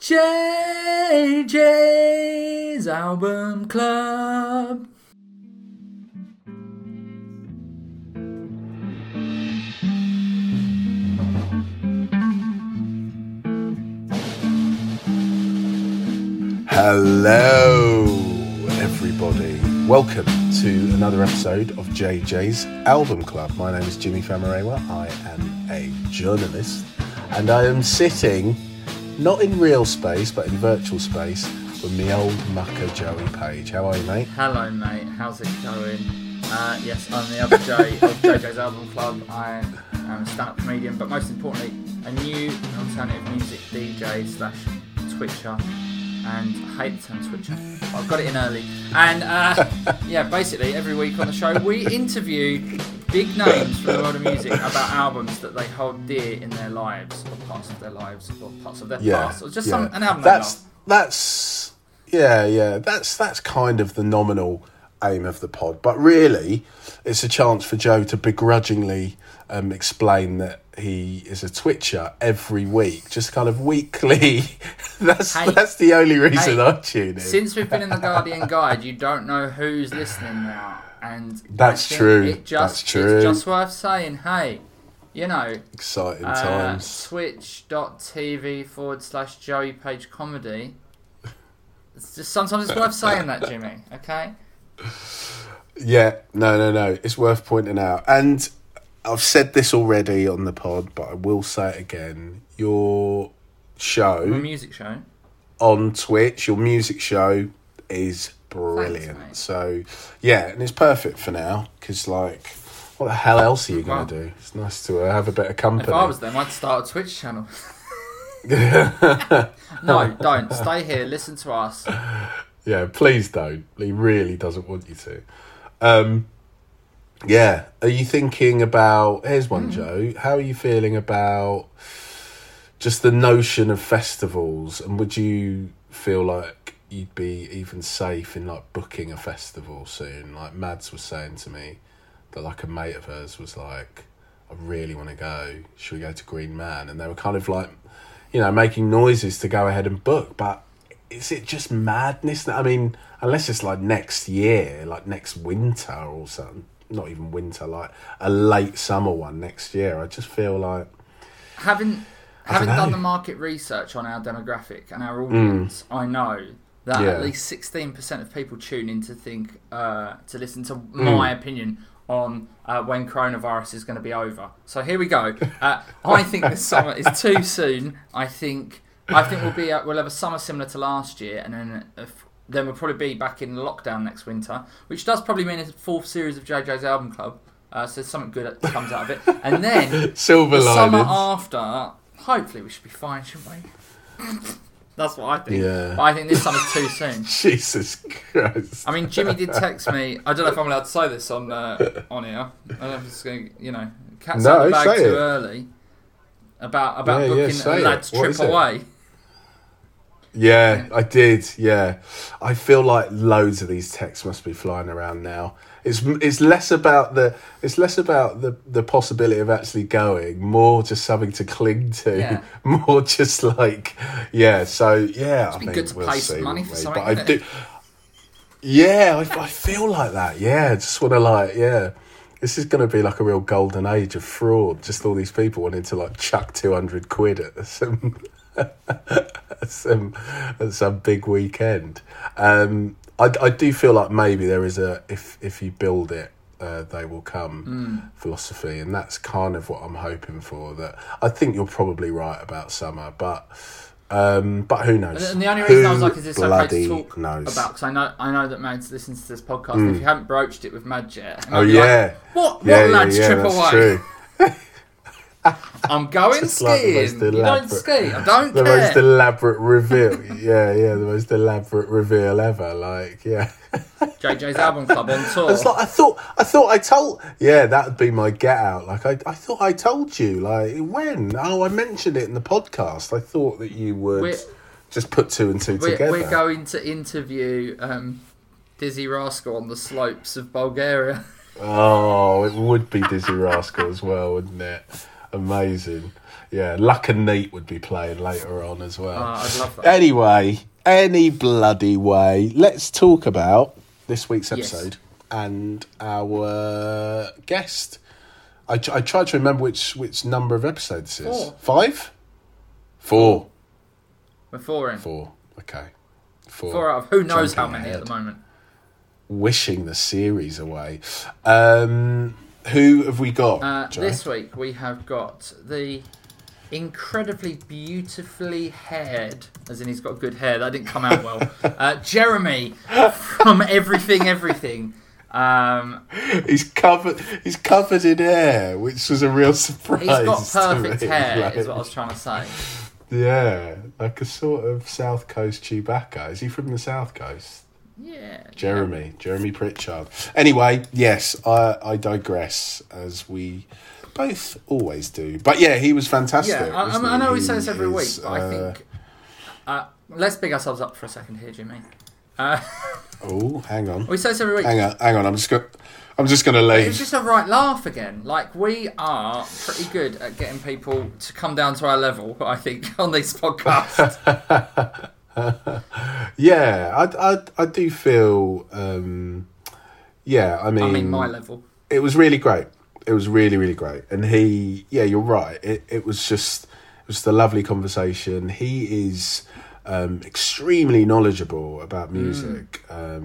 JJ's Album Club. Hello, everybody. Welcome to another episode of JJ's Album Club. My name is Jimmy Famarewa. I am a journalist, and I am sitting not in real space, but in virtual space with me old mucker Joey Page. How are you, mate? Hello, mate. How's it going? Yes, I'm the other J of JJ's Album Club. I am a stand-up comedian, but most importantly, a new alternative music DJ / Twitcher. And I hate the term Twitcher. I've got it in early. And yeah, basically every week on the show we interview big names from the world of music about albums that they hold dear in their lives, or parts of their lives, or parts of their past, or just an album. That's kind of the nominal aim of the pod. But really, it's a chance for Joe to begrudgingly explain that he is a Twitcher every week, just kind of weekly. That's the only reason I tune in. Since we've been in the Guardian Guide, you don't know who's listening now, and that's true. It's just worth saying. Hey, you know, exciting times. Twitch.tv/Joey Page Comedy. It's just sometimes it's worth saying that, Jimmy. Okay. Yeah, no. It's worth pointing out, and I've said this already on the pod, but I will say it again. Your music show on Twitch, your music show is brilliant. Thanks, so, yeah, and it's perfect for now, because, like, what the hell else are you going to do? It's nice to have a bit of company. If I was them, I'd start a Twitch channel. No, don't. Stay here, listen to us. Yeah, please don't. He really doesn't want you to. Yeah, are you thinking about... Here's one, Joe. How are you feeling about just the notion of festivals? And would you feel like you'd be even safe in, like, booking a festival soon? Like, Mads was saying to me that, like, a mate of hers was like, I really want to go. Should we go to Green Man? And they were kind of, like, you know, making noises to go ahead and book. But is it just madness? I mean, unless it's, like, next year, like, next winter or something. Not even winter, like a late summer one next year. I just feel like having done the market research on our demographic and our audience, I know that at least 16% of people tune in to listen to my opinion on when coronavirus is going to be over. So here we go. I think this summer is too soon. I think we'll have a summer similar to last year, and then we'll probably be back in lockdown next winter, which does probably mean a fourth series of JJ's Album Club. So something good comes out of it. And then Silver the linings. summer after, hopefully we should be fine, shouldn't we? That's what I think. Yeah. But I think this summer's too soon. Jesus Christ. I mean, Jimmy did text me. I don't know if I'm allowed to say this on here. I don't know if it's going to, cat's out the bag too early. About booking a lad's trip away. Yeah, I did. Yeah, I feel like loads of these texts must be flying around now. It's less about the possibility of actually going, more just something to cling to, more just like So yeah, it'd be good to pay some money for something. But I do. Yeah, I feel like that. Yeah, I just want to This is going to be like a real golden age of fraud. Just all these people wanting to like chuck 200 quid at some. at some big weekend. I do feel like maybe there is a if you build it, they will come philosophy, and that's kind of what I'm hoping for. That I think you're probably right about summer, but who knows? And the only reason I was like, is this okay to talk about? Because I know that Mads listens to this podcast. And if you haven't broached it with Mads yet, what lads trip away? True. I'm going skiing. You don't ski. I don't care. The most elaborate reveal. The most elaborate reveal ever. JJ's Album Club on tour. It's like I thought I told. Yeah, that would be my get out. Like I thought I told you. Like when? Oh, I mentioned it in the podcast. I thought that you would just put two and two together. We're going to interview Dizzy Rascal on the slopes of Bulgaria. Oh, it would be Dizzy Rascal as well, wouldn't it? Amazing. Yeah, Luck and Neat would be playing later on as well. I'd love that. Anyway, any bloody way, let's talk about this week's episode and our guest. I tried to remember which number of episodes this is. 5? 4. We're 4 in. 4. Okay. 4 out of who knows how many at the moment. Wishing the series away. Who have we got, this week we have got the incredibly beautifully haired, as in he's got good hair, that didn't come out well, Jeremy from Everything. He's covered in hair, which was a real surprise. He's got perfect to me. hair, is what I was trying to say. Yeah, like a sort of South Coast Chewbacca. Is he from the South Coast? Yeah. Jeremy Pritchard. Anyway, yes, I digress, as we both always do. But yeah, he was fantastic. Yeah, I know we say this every week, but I think let's big ourselves up for a second here, Jimmy. Oh, hang on. We say this every week. Hang on. I'm just gonna leave. It's just a right laugh again. Like, we are pretty good at getting people to come down to our level, I think, on these podcasts. Yeah, I do feel. I mean, my level. It was really great. It was really, really great. And you're right. It was a lovely conversation. He is extremely knowledgeable about music.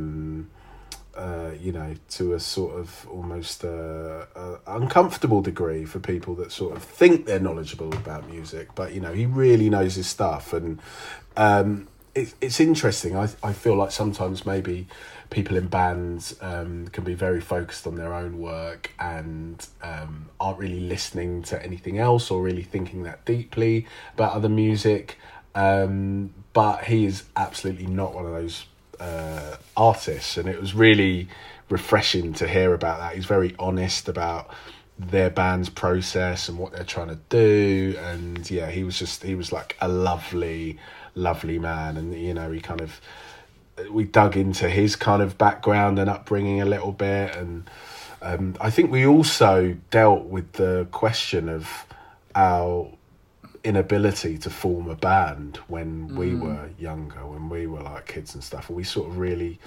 To a sort of almost uncomfortable degree for people that sort of think they're knowledgeable about music. But, he really knows his stuff. And it's interesting. I feel like sometimes maybe people in bands can be very focused on their own work and aren't really listening to anything else or really thinking that deeply about other music. But he is absolutely not one of those artists, and it was really refreshing to hear about that. He's very honest about their band's process and what they're trying to do, and he was like a lovely man. And we dug into his kind of background and upbringing a little bit, and I think we also dealt with the question of our inability to form a band when we were younger, when we were like kids and stuff. And we sort of really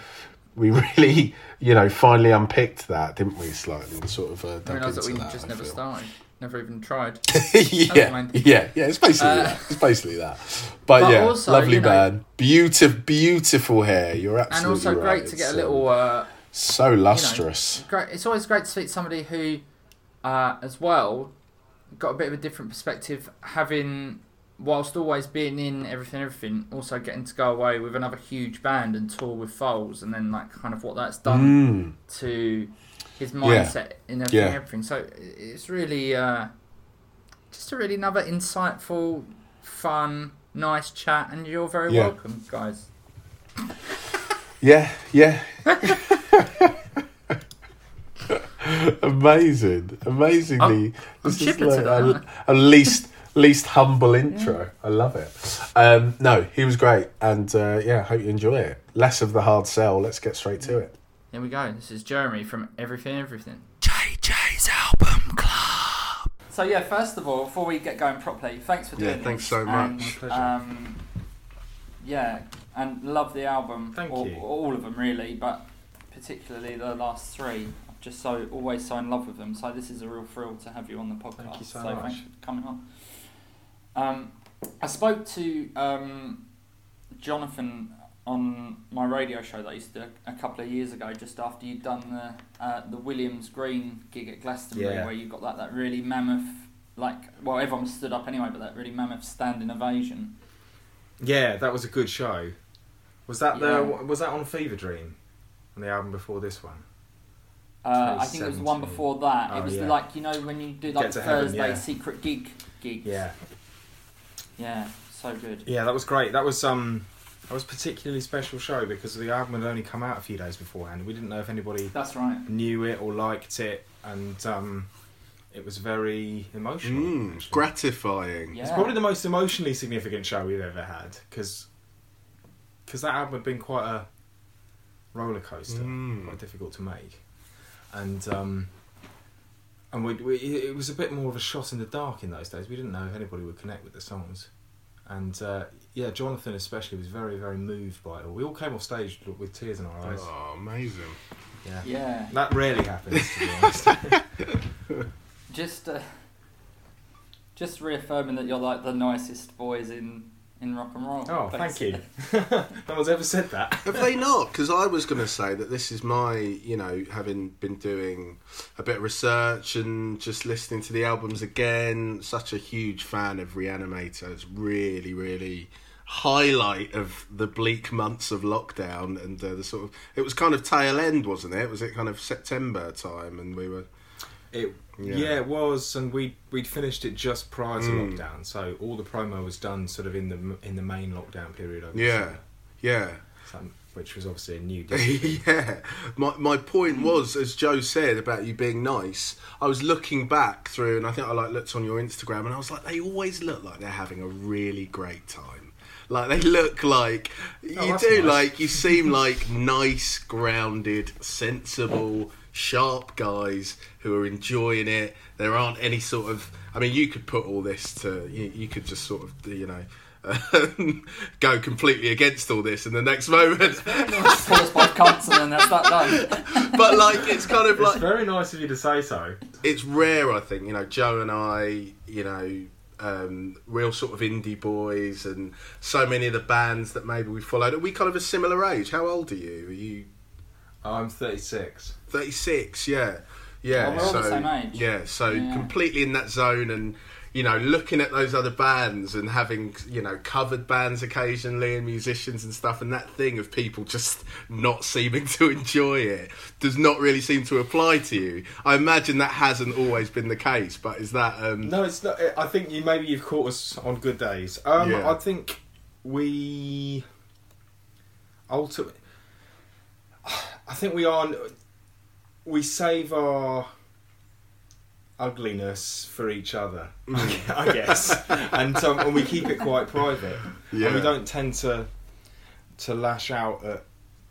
finally unpicked that, didn't we, slightly, and sort of dug realised into that we that, just never started, never even tried. yeah, it's basically that. But also, lovely band, beautiful hair. You're absolutely right. And also great to get a little so lustrous. Great. It's always great to speak to somebody who, as well, got a bit of a different perspective, having, whilst always being in everything, also getting to go away with another huge band and tour with Foals, and then like kind of what that's done to his mindset in everything. So it's really just a really another insightful, fun, nice chat, and you're very welcome, guys. Yeah. Amazingly. This is like a least humble intro. I love it. No, he was great, and hope you enjoy it. Less of the hard sell. Let's get straight to it. Here we go. This is Jeremy from Everything. JJ's Album Club. So first of all, before we get going properly, thanks for doing this. Thanks so much. My pleasure. And love the album. Thank you. All of them really, but particularly the last 3. Just always so in love with them. So this is a real thrill to have you on the podcast. Thank you so much. Thanks for coming on. I spoke to Jonathan on my radio show that I used to do a couple of years ago, just after you'd done the Williams Green gig at Glastonbury, where you got that really mammoth, everyone stood up anyway, but that really mammoth standing ovation. Yeah, that was a good show. Was that was that on Fever Dream, on the album before this one? I think it was the one before that. It was when you do like Thursday secret gig. Yeah. Yeah, so good. Yeah, that was great. That was a particularly special show because the album had only come out a few days beforehand. We didn't know if anybody knew it or liked it, and it was very emotional. Gratifying. Yeah. It's probably the most emotionally significant show we've ever had because that album had been quite a roller coaster, quite difficult to make. And And it was a bit more of a shot in the dark in those days. We didn't know if anybody would connect with the songs. And Jonathan especially was very, very moved by it all. We all came off stage with tears in our eyes. Oh, amazing. Yeah. That rarely happens, to be honest. Just reaffirming that you're like the nicest boys in rock and roll. Oh, basically. Thank you. No one's ever said that. Have they not? Because I was going to say that this is my, having been doing a bit of research and just listening to the albums again, such a huge fan of Reanimator. It's really, really highlight of the bleak months of lockdown and the sort of... It was kind of tail end, wasn't it? Was it kind of September time and we were... It was, and we'd finished it just prior to lockdown, so all the promo was done sort of in the main lockdown period. Which was obviously a new discipline. Yeah. My point was, as Joe said about you being nice, I was looking back through, and I think I looked on your Instagram, and I was like, they always look like they're having a really great time. Like they look like nice. Like you seem like nice, grounded, sensible, sharp guys who are enjoying it. There aren't any sort of... I mean, you could put all this to... You could just sort of, go completely against all this in the next moment. It's very nice to us by cunts and then that's that done. But, like, it's kind of like... It's very nice of you to say so. It's rare, I think. Joe and I, real sort of indie boys and so many of the bands that maybe we followed. Are we kind of a similar age? How old are you? Are you... I'm 36. 36, yeah. Yeah, well, we're all the same age. Yeah, so completely in that zone and, looking at those other bands and having, covered bands occasionally and musicians and stuff, and that thing of people just not seeming to enjoy it does not really seem to apply to you. I imagine that hasn't always been the case, but is that... No, it's not. I think you've caught us on good days. I think we... Ultimately... I think we save our ugliness for each other, I guess, and we keep it quite private. Yeah. And we don't tend to lash out at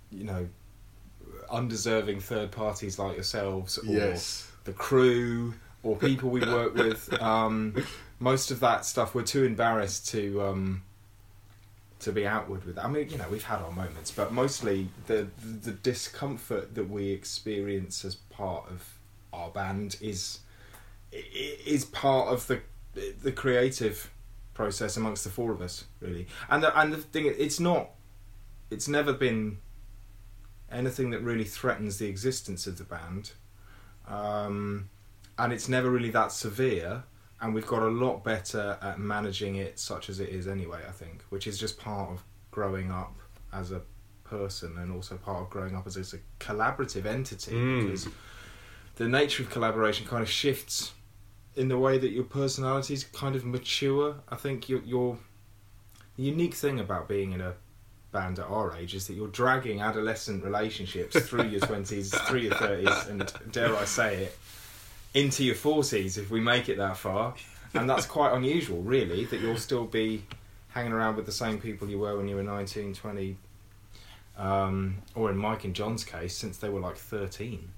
undeserving third parties like yourselves or the crew or people we work with. Most of that stuff we're too embarrassed to be outward with. I mean, we've had our moments, but mostly the discomfort that we experience as part of our band is part of the creative process amongst the four of us, really. And the thing, it's never been anything that really threatens the existence of the band, and it's never really that severe. And we've got a lot better at managing it such as it is anyway, I think, which is just part of growing up as a person and also part of growing up as a collaborative entity, because the nature of collaboration kind of shifts in the way that your personalities kind of mature. I think the unique thing about being in a band at our age is that you're dragging adolescent relationships through your 20s, through your 30s, and dare I say it, into your 40s if we make it that far. And that's quite unusual, really, that you'll still be hanging around with the same people you were when you were 19, 20, or in Mike and John's case, since they were like 13.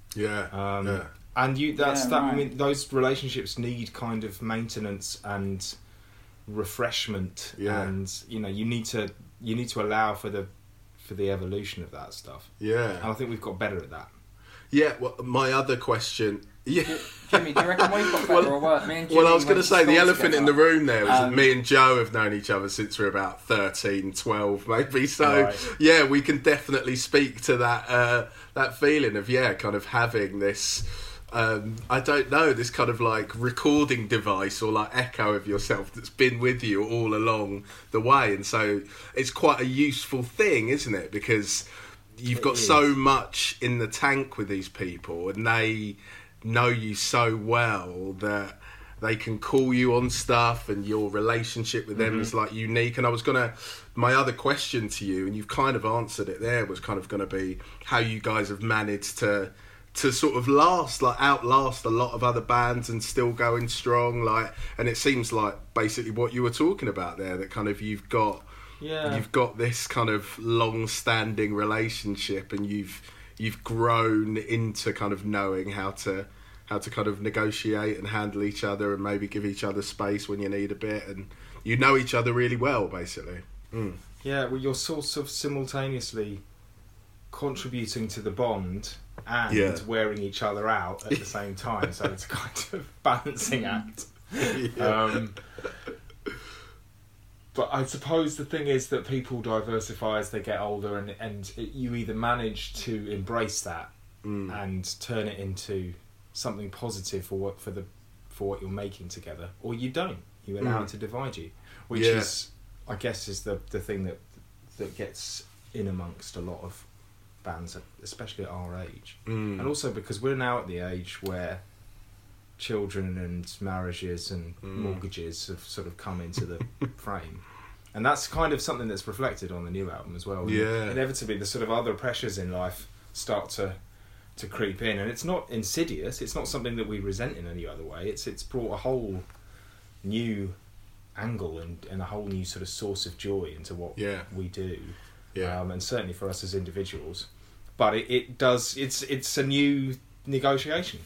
And I mean, those relationships need kind of maintenance and refreshment, and you need to allow for the evolution of that stuff. And I think we've got better at that. Well, my other question... Jimmy, do you reckon we've got better or worse? Me and Jimmy, I was going to say, the elephant in the room there was that me and Joe have known each other since we were about 13, 12 maybe, so we can definitely speak to that feeling of kind of having this I don't know, this kind of like recording device or like echo of yourself that's been with you all along the way. And so it's quite a useful thing, isn't it? Because you've got so much in the tank with these people and they know you so well that they can call you on stuff, and your relationship with them is like unique. And I was my other question to you, and you've kind of answered it there, was kind of going to be how you guys have managed to sort of outlast a lot of other bands and still going strong. And it seems like basically what you were talking about there, that kind of you've got this kind of long-standing relationship, and you've grown into kind of knowing how to how to kind of negotiate and handle each other and maybe give each other space when you need a bit, and you know each other really well, basically. Yeah, well, you're sort of simultaneously contributing to the bond and wearing each other out at the same time, so it's kind of balancing act. But I suppose the thing is that people diversify as they get older, and you either manage to embrace that and turn it into something positive for what you're making together, or you don't. You allow it to divide you, which is, I guess, is the thing that gets in amongst a lot of bands, especially at our age, and also because we're now at the age where children and marriages and mortgages have sort of come into the frame, and that's kind of something that's reflected on the new album as well. Yeah, inevitably the sort of other pressures in life start to creep in, and it's not insidious. It's not something that we resent in any other way. It's brought a whole new angle and a whole new sort of source of joy into what we do. And certainly for us as individuals, but it's a new negotiation.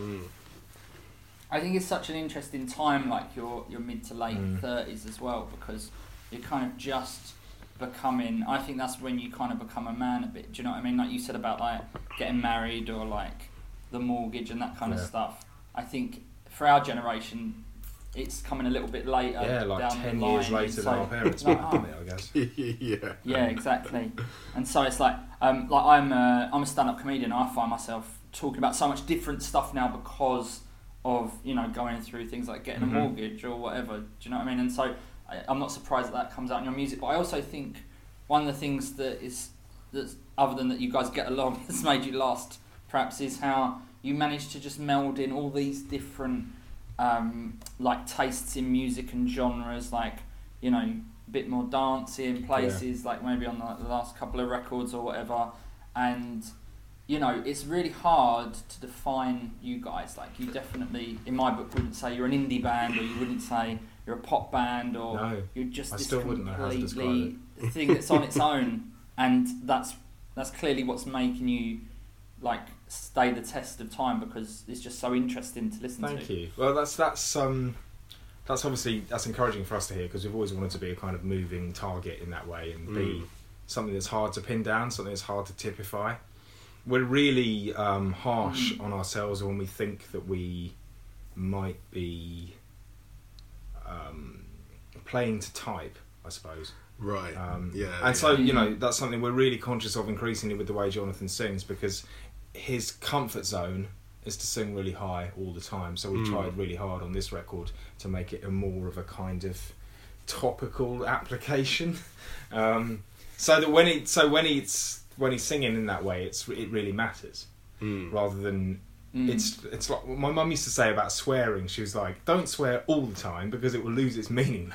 I think it's such an interesting time, like your mid to late 30s as well, because you're kind of just becoming, I think that's when you kind of become a man a bit, do you know what I mean? Like you said about like getting married or like the mortgage and that kind of stuff. I think for our generation it's coming a little bit later. Yeah, like down 10 the years line. later than our parents might have done it, I guess. Yeah, exactly. And so it's like I'm a stand-up comedian. I find myself talking about so much different stuff now because of, you know, going through things like getting a mortgage or whatever. Do you know what I mean? And so I'm not surprised that comes out in your music. But I also think one of the things that's other than that you guys get along that's made you last, perhaps, is how you manage to just meld in all these different like tastes in music and genres, like, you know, a bit more dancey in places, like maybe on the last couple of records or whatever. And, you know, it's really hard to define you guys. Like, you definitely, in my book, wouldn't say you're an indie band, or you wouldn't say you're a pop band, or you're just this completely thing that's on its own. And that's clearly what's making you, like, stay the test of time, because it's just so interesting to listen to. Thank you. Well, that's obviously, that's encouraging for us to hear, because we've always wanted to be a kind of moving target in that way, and be something that's hard to pin down, something that's hard to typify. We're really harsh on ourselves when we think that we might be playing to type, I suppose. Right. So, you know, that's something we're really conscious of increasingly with the way Jonathan sings, because his comfort zone is to sing really high all the time. So we tried really hard on this record to make it a more of a kind of topical application, so that when he's singing in that way, it really matters, rather than it's like my mum used to say about swearing. She was like, "Don't swear all the time because it will lose its meaning."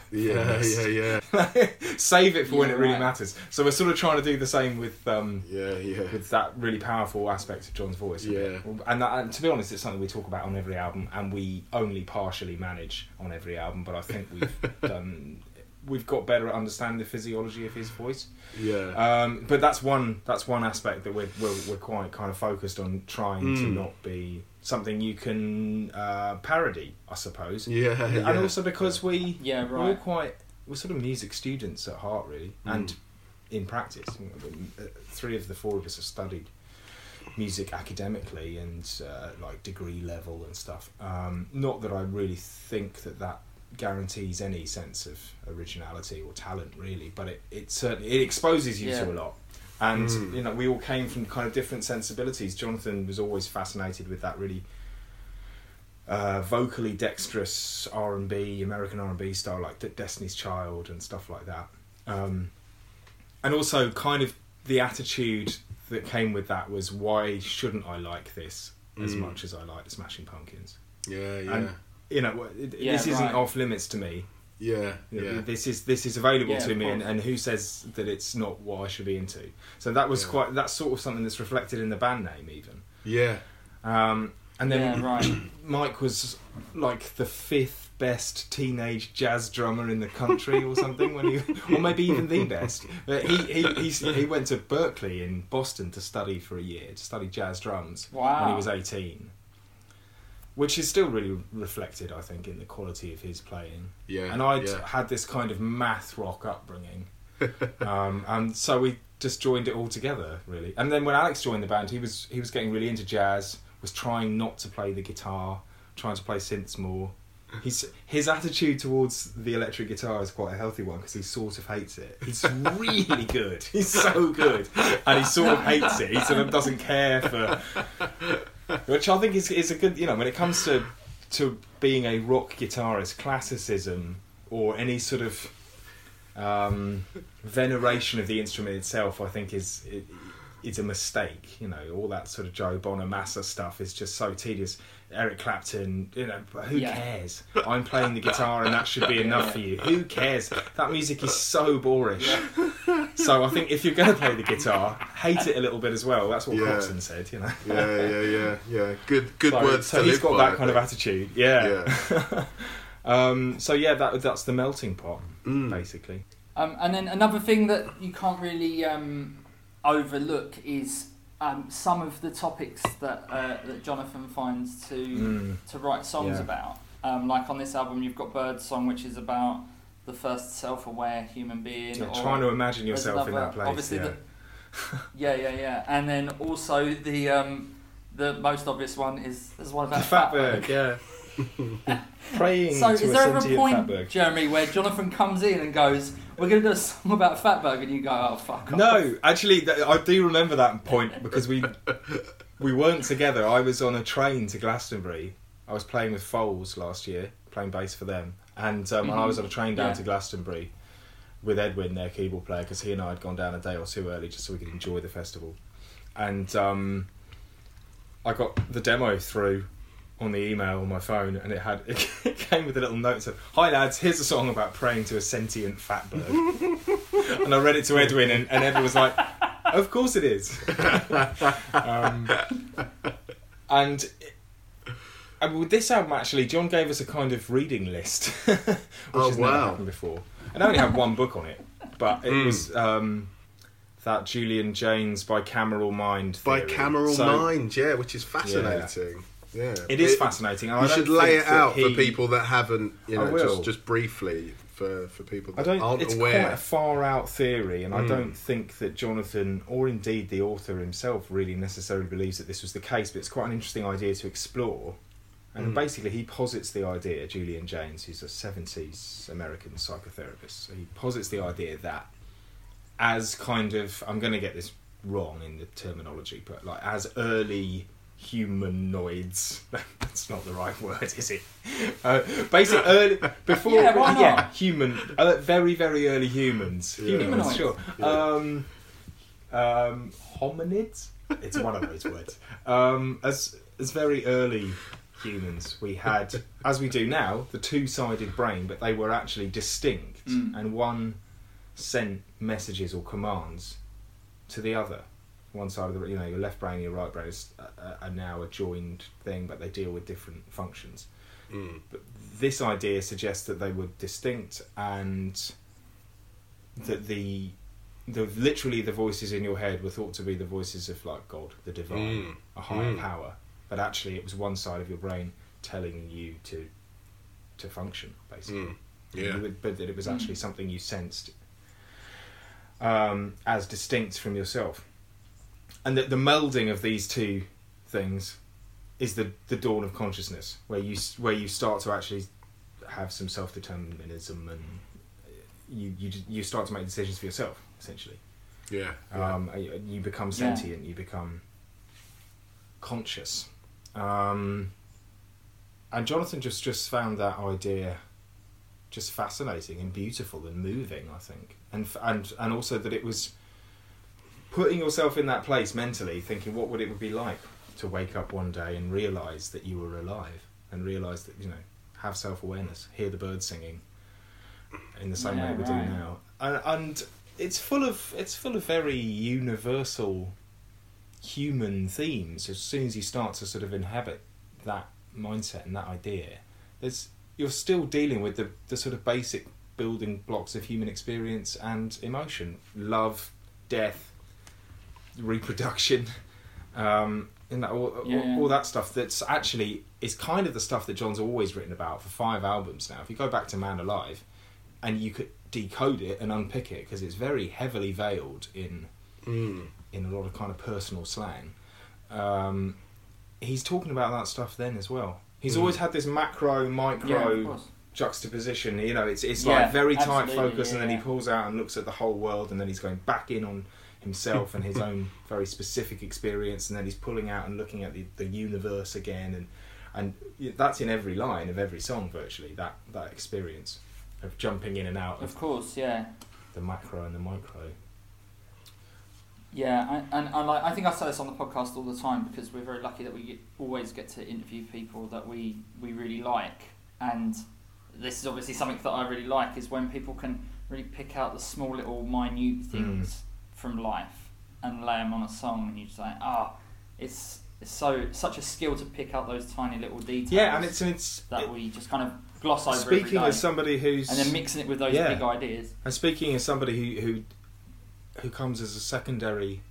Save it for when it really matters. So we're sort of trying to do the same with with that really powerful aspect of John's voice. And to be honest, it's something we talk about on every album, and we only partially manage on every album. But I think we've got better at understanding the physiology of his voice. But that's one aspect that we're quite kind of focused on, trying to not be something you can parody, I suppose. And also because we're sort of music students at heart, really, and in practice. Three of the four of us have studied music academically and like degree level and stuff. Not that I really think that guarantees any sense of originality or talent, really, but it certainly exposes you to a lot. And you know, we all came from kind of different sensibilities. Jonathan was always fascinated with that really vocally dexterous R&B, American R&B style, like Destiny's Child and stuff like that. And also kind of the attitude that came with that was, why shouldn't I like this as much as I like the Smashing Pumpkins? And, you know, this isn't off limits to me. This is available to me, and who says that it's not what I should be into? So that was that's sort of something that's reflected in the band name, even. And then Mike was like the 5th best teenage jazz drummer in the country or something, or maybe even the best. But he went to Berkeley in Boston to study for a year, to study jazz drums when he was 18. which is still really reflected, I think, in the quality of his playing. Yeah. And I'd had this kind of math rock upbringing, and so we just joined it all together, really. And then when Alex joined the band, he was getting really into jazz, was trying not to play the guitar, trying to play synths more. His attitude towards the electric guitar is quite a healthy one because he sort of hates it. He's really good. He's so good, and he sort of hates it. He sort of doesn't care for, which I think is a good. When it comes to being a rock guitarist, classicism or any sort of veneration of the instrument itself, I think is a mistake. All that sort of Joe Bonamassa stuff is just so tedious. Eric Clapton, who cares? I'm playing the guitar and that should be enough for you. Who cares? That music is so boorish. So I think if you're going to play the guitar, hate it a little bit as well. That's what Coxon said, Yeah. Good words. So he's got that kind of attitude. Yeah. That's the melting pot, basically. And then another thing that you can't really overlook is some of the topics that Jonathan finds to write songs about. Like on this album, you've got Birdsong, which is about the first self-aware human being. Trying to imagine yourself in that place. Obviously, yeah. And then also the most obvious one is there's one about Fatberg. Yeah. Praying so to is there ever a point, Fatberg. Jeremy, where Jonathan comes in and goes, we're going to do a song about Fatberg, and you go, oh, fuck off? No, actually, I do remember that point because we weren't together. I was on a train to Glastonbury. I was playing with Foals last year, playing bass for them. And I was on a train down to Glastonbury with Edwin, their keyboard player, because he and I had gone down a day or two early just so we could enjoy the festival. And I got the demo through on the email on my phone, and it came with a little note that said, "Hi lads, here's a song about praying to a sentient fatberg." And I read it to Edwin, and Edwin was like, "Of course it is." And with this album, actually, John gave us a kind of reading list, which has never happened before. And I only had one book on it, but it was that Julian Jaynes Bicameral Mind theory. Bicameral Mind, which is fascinating. Yeah, it is fascinating. You should lay it out for people that haven't, just briefly for people that aren't aware. It's quite a far out theory, and I don't think that Jonathan, or indeed the author himself, really necessarily believes that this was the case. But it's quite an interesting idea to explore. And basically, he posits the idea. Julian Jaynes, who's a 70s American psychotherapist, so he posits the idea that as kind of, I'm going to get this wrong in the terminology, but like as early humanoids. That's not the right word, is it? Basically, early before. Yeah, why not? Human. Very, very early humans. Humanoids, sure. Hominids. It's one of those words. As very early humans, we had, as we do now, the two-sided brain, but they were actually distinct, and one sent messages or commands to the other. One side of the, your left brain and your right brain are now a joined thing, but they deal with different functions. But this idea suggests that they were distinct, and that the literally the voices in your head were thought to be the voices of like God, the divine, a higher power. But actually, it was one side of your brain telling you to function, basically. But that it was actually something you sensed as distinct from yourself. And that the melding of these two things is the dawn of consciousness, where you start to actually have some self-determinism, and you start to make decisions for yourself, essentially. You become sentient. You become conscious. And Jonathan just found that idea just fascinating and beautiful and moving, I think, and also that it was putting yourself in that place mentally, thinking what would it be like to wake up one day and realise that you were alive, and realise that have self-awareness, hear the birds singing in the same way we do now, and it's full of very universal human themes. As soon as you start to sort of inhabit that mindset and that idea, you're still dealing with the sort of basic building blocks of human experience and emotion: love, death, reproduction, all that stuff that's actually is kind of the stuff that John's always written about for 5 albums now. If you go back to Man Alive, and you could decode it and unpick it, because it's very heavily veiled in a lot of kind of personal slang. He's talking about that stuff then as well. He's always had this macro, micro juxtaposition. You know, it's like very tight focus, and then he pulls out and looks at the whole world, and then he's going back in on himself and his own very specific experience, and then he's pulling out and looking at the universe again, and that's in every line of every song virtually, that experience of jumping in and out of course, yeah, the macro and the micro. Yeah, and I think I say this on the podcast all the time, because we're very lucky that we always get to interview people that we really like, and this is obviously something that I really like, is when people can really pick out the small little minute things from life and lay them on a song, and you just like, it's such a skill to pick out those tiny little details. Yeah, and it's we just kind of gloss over. Speaking as somebody who's, and then mixing it with those big ideas. And speaking as somebody who comes as a secondary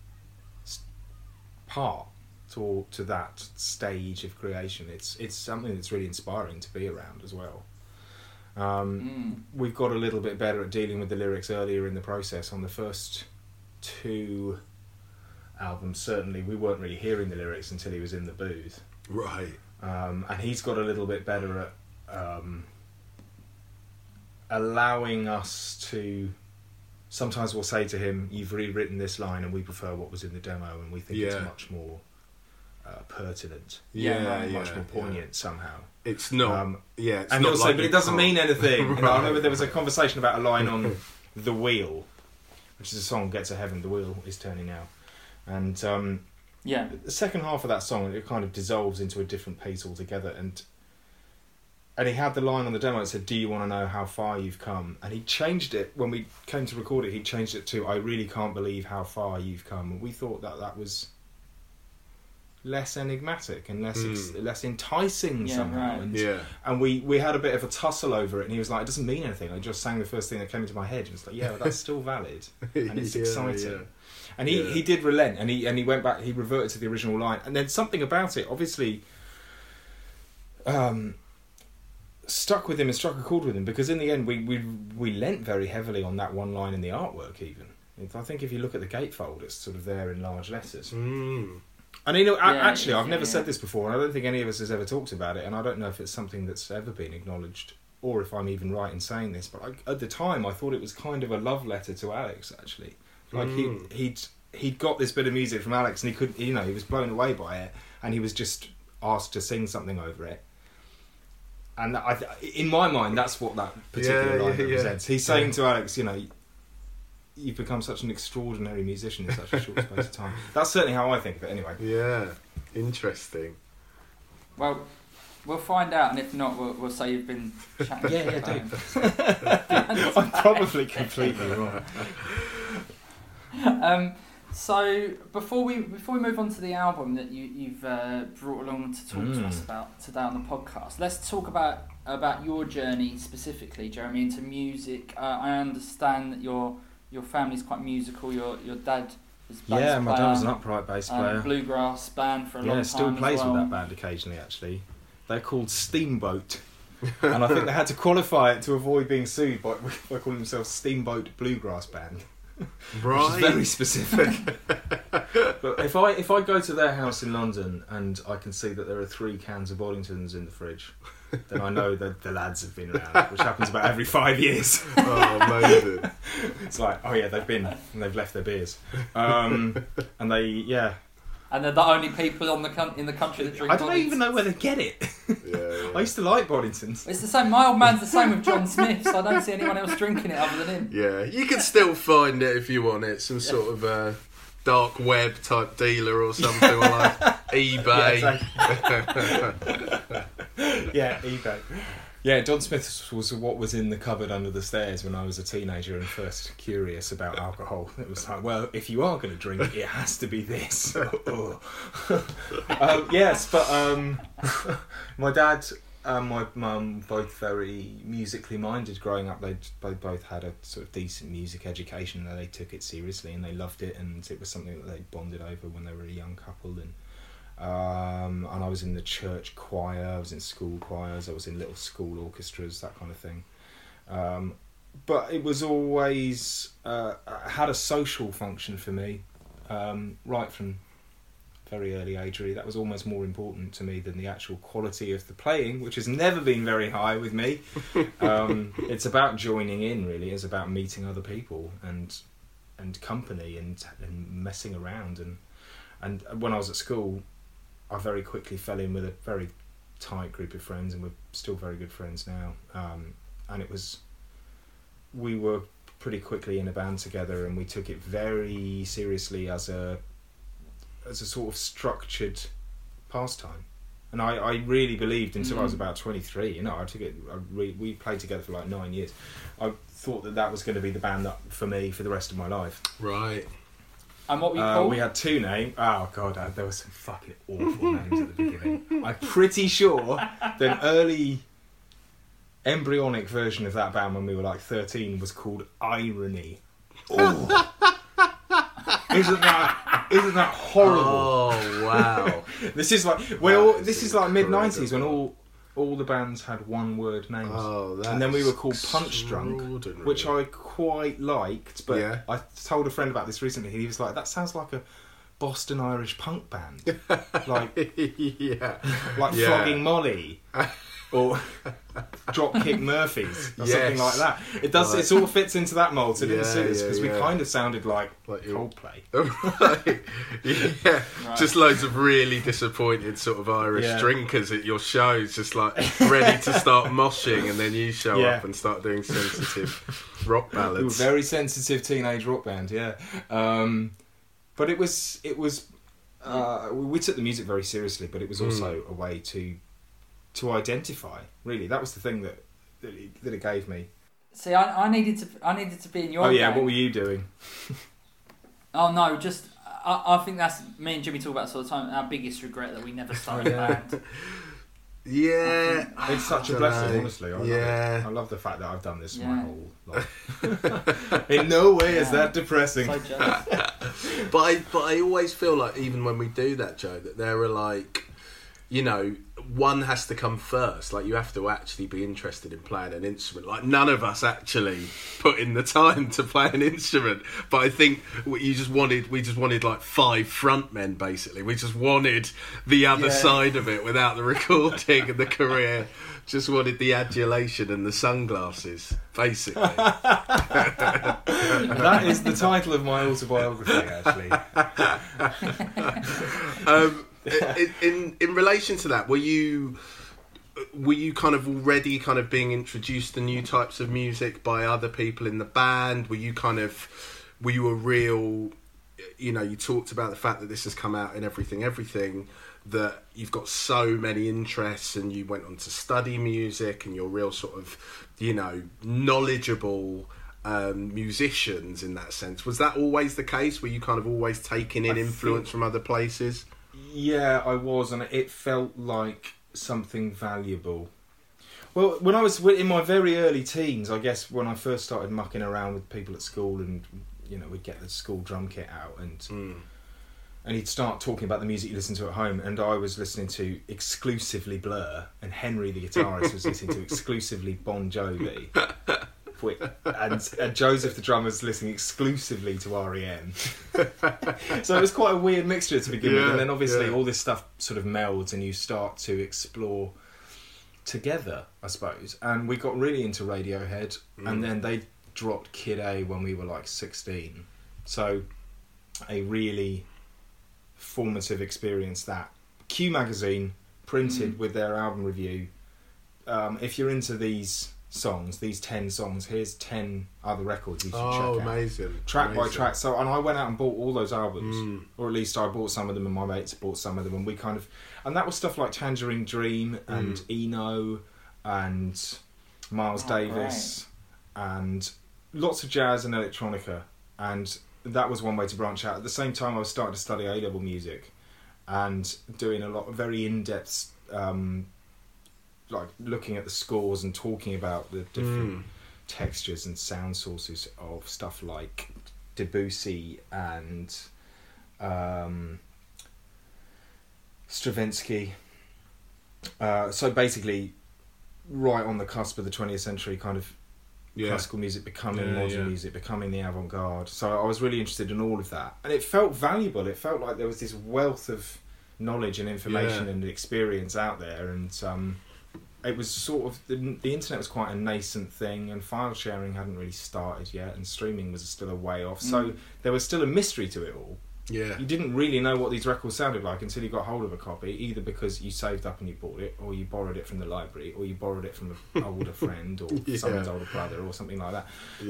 part to that stage of creation, it's something that's really inspiring to be around as well. We've got a little bit better at dealing with the lyrics earlier in the process. On the first 2 albums, certainly, we weren't really hearing the lyrics until he was in the booth. Right. And he's got a little bit better at allowing us to... Sometimes we'll say to him, you've rewritten this line and we prefer what was in the demo, and we think it's much more pertinent. Much more poignant somehow. It's not... it's and not he'll say, but it doesn't mean anything. Right. I remember there was a conversation about a line on The Wheel, which is a song, Get to Heaven, the wheel is turning now. And the second half of that song, it kind of dissolves into a different piece altogether. And he had the line on the demo that said, do you want to know how far you've come? And he changed it, when we came to record it, he changed it to, I really can't believe how far you've come. And we thought that was less enigmatic and less enticing somehow. Right. And we had a bit of a tussle over it, and he was like, it doesn't mean anything. I just sang the first thing that came into my head. It was like, well, that's still valid. And it's exciting. Yeah. And he did relent, and he went back, he reverted to the original line. And then something about it, obviously... stuck with him and struck a chord with him, because in the end we lent very heavily on that one line in the artwork. Even I think if you look at the gatefold, it's sort of there in large letters. And actually I've never said this before, and I don't think any of us has ever talked about it, and I don't know if it's something that's ever been acknowledged or if I'm even right in saying this, but at the time I thought it was kind of a love letter to Alex, actually. Like he'd got this bit of music from Alex, and he couldn't, he was blown away by it, and he was just asked to sing something over it. And in my mind, that's what that particular line represents. He's saying to Alex, you've become such an extraordinary musician in such a short space of time. That's certainly how I think of it, anyway. Yeah, interesting. Well, we'll find out, and if not, we'll say you've been chatting. Do. I'm probably completely wrong. So before we move on to the album that you've brought along to talk to us about today on the podcast, let's talk about your journey specifically, Jeremy, into music. I understand that your family's quite musical. Your dad was bass player. My dad was an upright bass player. Bluegrass band for a long time. Yeah, still plays as well. with that band occasionally. Actually, they're called Steamboat, and I think they had to qualify it to avoid being sued by calling themselves Steamboat Bluegrass Band. Right. Which is very specific. But if I go to their house in London and I can see that there are 3 cans of Boddingtons in the fridge, then I know that the lads have been around, which happens about every 5 years. Oh, amazing. It's like, oh yeah, they've been and they've left their beers. And they, And they're the only people in the country that drink. I don't even know where they get it. I used to like Boddingtons. It's the same. My old man's the same with John Smith, so I don't see anyone else drinking it other than him. Yeah, you can still find it if you want it. Some sort of dark web type dealer or something, or like eBay. eBay. Yeah, John Smith was what was in the cupboard under the stairs when I was a teenager and first curious about alcohol. It was like, well, if you are going to drink, it has to be this. Yes, but my dad and my mum, both very musically minded growing up. They both had a sort of decent music education, and they took it seriously and they loved it, and it was something that they bonded over when they were a young couple. and I was in the church choir, I was in school choirs, I was in little school orchestras, that kind of thing. But it was always had a social function for me, right from very early age, really. That was almost more important to me than the actual quality of the playing, which has never been very high with me. It's about joining in, really. It's about meeting other people and company and messing around. And when I was at school, I very quickly fell in with a very tight group of friends, and we're still very good friends now. And we were pretty quickly in a band together, and we took it very seriously as a sort of structured pastime. And I really believed until I was about 23. You know, I took it. We played together for like 9 years. I thought that was going to be the band that for me for the rest of my life. Right. And what we called? We had two names. Oh god, there were some fucking awful names at the beginning. I'm pretty sure the early embryonic version of that band when we were like 13 was called Irony. Oh. Isn't that horrible? Oh wow! This is like mid '90s when all the bands had one-word names. Oh, and then we were called Punch Drunk, which I quite liked. But yeah. I told a friend about this recently. He was like, "That sounds like a Boston Irish punk band, like Flogging Molly." Or Dropkick Murphys or something like that. It does. It sort of fits into that mould. So it didn't suit us because we kind of sounded like Coldplay. Right. Yeah, right. Just loads of really disappointed sort of Irish drinkers at your shows, just like ready to start moshing, and then you show up and start doing sensitive rock ballads. We were a very sensitive teenage rock band, but it was. We took the music very seriously, but it was also a way to identify. Really, that was the thing that it gave me. See, I needed to be in your game. What were you doing? Oh no, just I think that's me and Jimmy talk about this all the time. Our biggest regret that we never started a band. Yeah, it's such a blessing, honestly. I love it. I love the fact that I've done this my whole life. In no way is that depressing. So jealous. But I always feel like even when we do that, Joe, that there are like, you know, one has to come first. Like, you have to actually be interested in playing an instrument. Like, none of us actually put in the time to play an instrument. But I think we just wanted like 5 frontmen, basically. We just wanted the other side of it without the recording and the career. Just wanted the adulation and the sunglasses, basically. That is the title of my autobiography, actually. In relation to that, were you kind of already kind of being introduced to new types of music by other people in the band? Were you a real, you know, you talked about the fact that this has come out in Everything, that you've got so many interests and you went on to study music and you're real sort of, you know, knowledgeable musicians in that sense. Was that always the case? Were you kind of always taking in influence from other places? Yeah, I was, and it felt like something valuable. Well, when I was in my very early teens, I guess when I first started mucking around with people at school, and you know, we'd get the school drum kit out, and he'd start talking about the music you listen to at home, and I was listening to exclusively Blur, and Henry the guitarist was listening to exclusively Bon Jovi. And Joseph the drummer's listening exclusively to R.E.M. So it was quite a weird mixture to begin with, and then obviously all this stuff sort of melds and you start to explore together, I suppose. And we got really into Radiohead, and then they dropped Kid A when we were like 16. So a really formative experience, that. Q Magazine printed with their album review. If you're into these songs, these 10 songs, here's 10 other records you should check out. Amazing. Track by track. So, and I went out and bought all those albums, or at least I bought some of them and my mates bought some of them, and we kind of, and that was stuff like Tangerine Dream and Eno and Miles Davis and lots of jazz and electronica, and that was one way to branch out. At the same time, I was starting to study A-level music and doing a lot of very in-depth like looking at the scores and talking about the different textures and sound sources of stuff like Debussy and Stravinsky. So basically, right on the cusp of the 20th century, kind of classical music becoming modern music, becoming the avant-garde. So I was really interested in all of that, and it felt valuable. It felt like there was this wealth of knowledge and information and experience out there, and it was sort of the internet was quite a nascent thing, and file sharing hadn't really started yet, and streaming was still a way off. So there was still a mystery to it all. Yeah, you didn't really know what these records sounded like until you got hold of a copy, either because you saved up and you bought it, or you borrowed it from the library, or you borrowed it from an older friend, or someone's older brother, or something like that.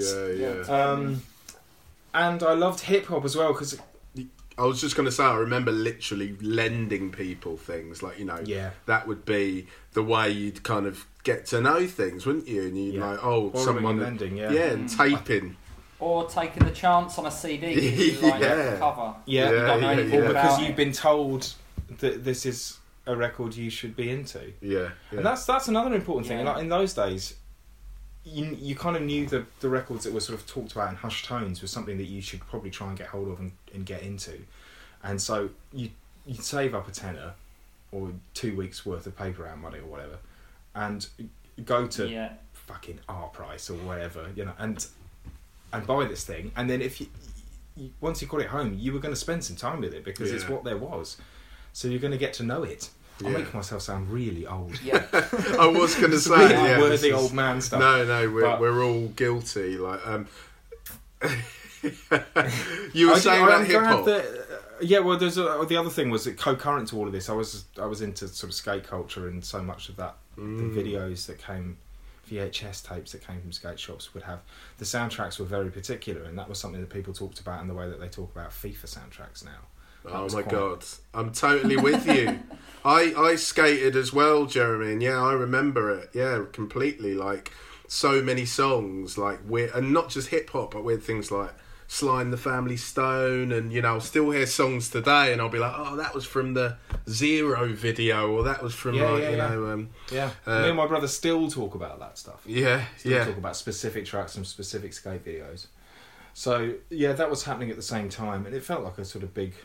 And I loved hip hop as well, because I was just going to say, I remember literally lending people things, like, you know, that would be the way you'd kind of get to know things, wouldn't you? And you'd like, someone lending, and taping. Or taking the chance on a CD because you like the cover. You don't know anything about because you've been told that this is a record you should be into. And that's another important thing. Like in those days, you kind of knew the records that were sort of talked about in hushed tones was something that you should probably try and get hold of and get into. And so you'd save up a tenner or 2 weeks worth of paper round money or whatever, and go to fucking Art Price or whatever, you know, and buy this thing. And then if you once you got it home, you were going to spend some time with it because it's what there was. So you're going to get to know it. I'm making myself sound really old. I was going to say, worthy old man stuff. No, we're all guilty. Like, you were saying about hip hop. Well, there's the other thing was that co-current to all of this. I was into sort of skate culture, and so much of that, the videos that came, VHS tapes that came from skate shops would have, the soundtracks were very particular, and that was something that people talked about in the way that they talk about FIFA soundtracks now. Oh my God, I'm totally with you. I skated as well, Jeremy, and I remember it. Completely. Like, so many songs, like weird, and not just hip hop, but weird things like Sly and the Family Stone, and you know, I'll still hear songs today, and I'll be like, oh, that was from the Zero video, or that was from Me and my brother still talk about that stuff. Talk about specific tracks and specific skate videos. So that was happening at the same time, and it felt like a sort of big.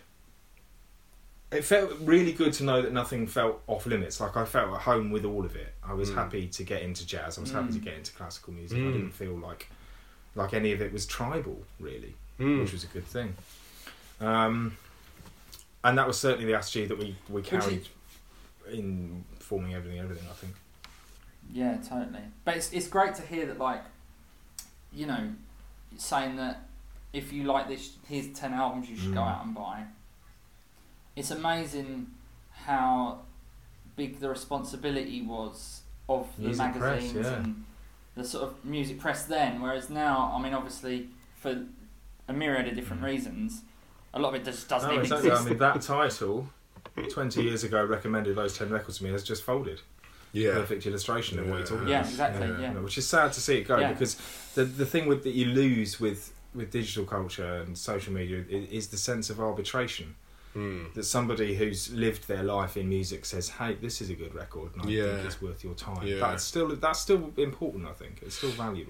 It felt really good to know that nothing felt off limits. Like, I felt at home with all of it. I was happy to get into jazz. I was happy to get into classical music. I didn't feel like any of it was tribal, really, which was a good thing. And that was certainly the attitude that we carried in forming everything, I think. Yeah, totally. But it's great to hear that, like, you know, saying that if you like this, here's 10 albums you should go out and buy. It's amazing how big the responsibility was of the magazines press, and the sort of music press then, whereas now, I mean, obviously, for a myriad of different reasons, a lot of it just doesn't even exist. I mean, that title, 20 years ago, recommended those 10 records to me, has just folded. Perfect illustration of what you're talking about. Yeah, exactly. Which is sad to see it go, because the thing that you lose with digital culture and social media is the sense of arbitration. That somebody who's lived their life in music says, hey, this is a good record and I think it's worth your time. That's still important, I think. It's still valuable.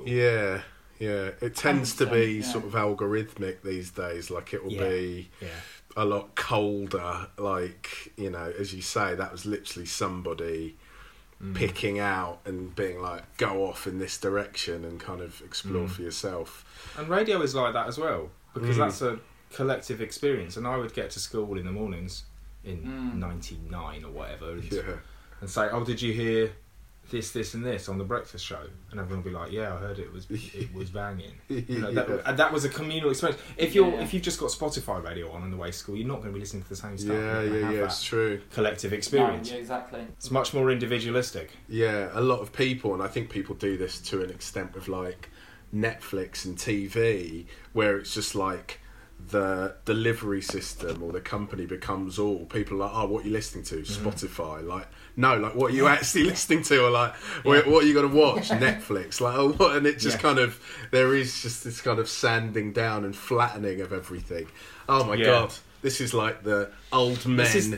It tends to be sort of algorithmic these days. Like, it will be a lot colder. Like, you know, as you say, that was literally somebody picking out and being like, go off in this direction and kind of explore for yourself. And radio is like that as well, because that's a collective experience. And I would get to school in the mornings in 99 or whatever and say, oh, did you hear this and this on the breakfast show? And everyone would be like, yeah, I heard it was banging. You know, that was a communal experience. If you've just got Spotify radio on the way to school, you're not going to be listening to the same stuff. It's true. Collective experience. No, exactly. It's much more individualistic. Yeah, a lot of people, and I think people do this to an extent with like Netflix and TV, where it's just like the delivery system or the company becomes all. People are like, oh, what are you listening to? Spotify. Like, no, like, what are you actually listening to? Or like, what are you going to watch? Netflix. Like, oh, what? And it just kind of, there is just this kind of sanding down and flattening of everything. Oh my God. This is like the old men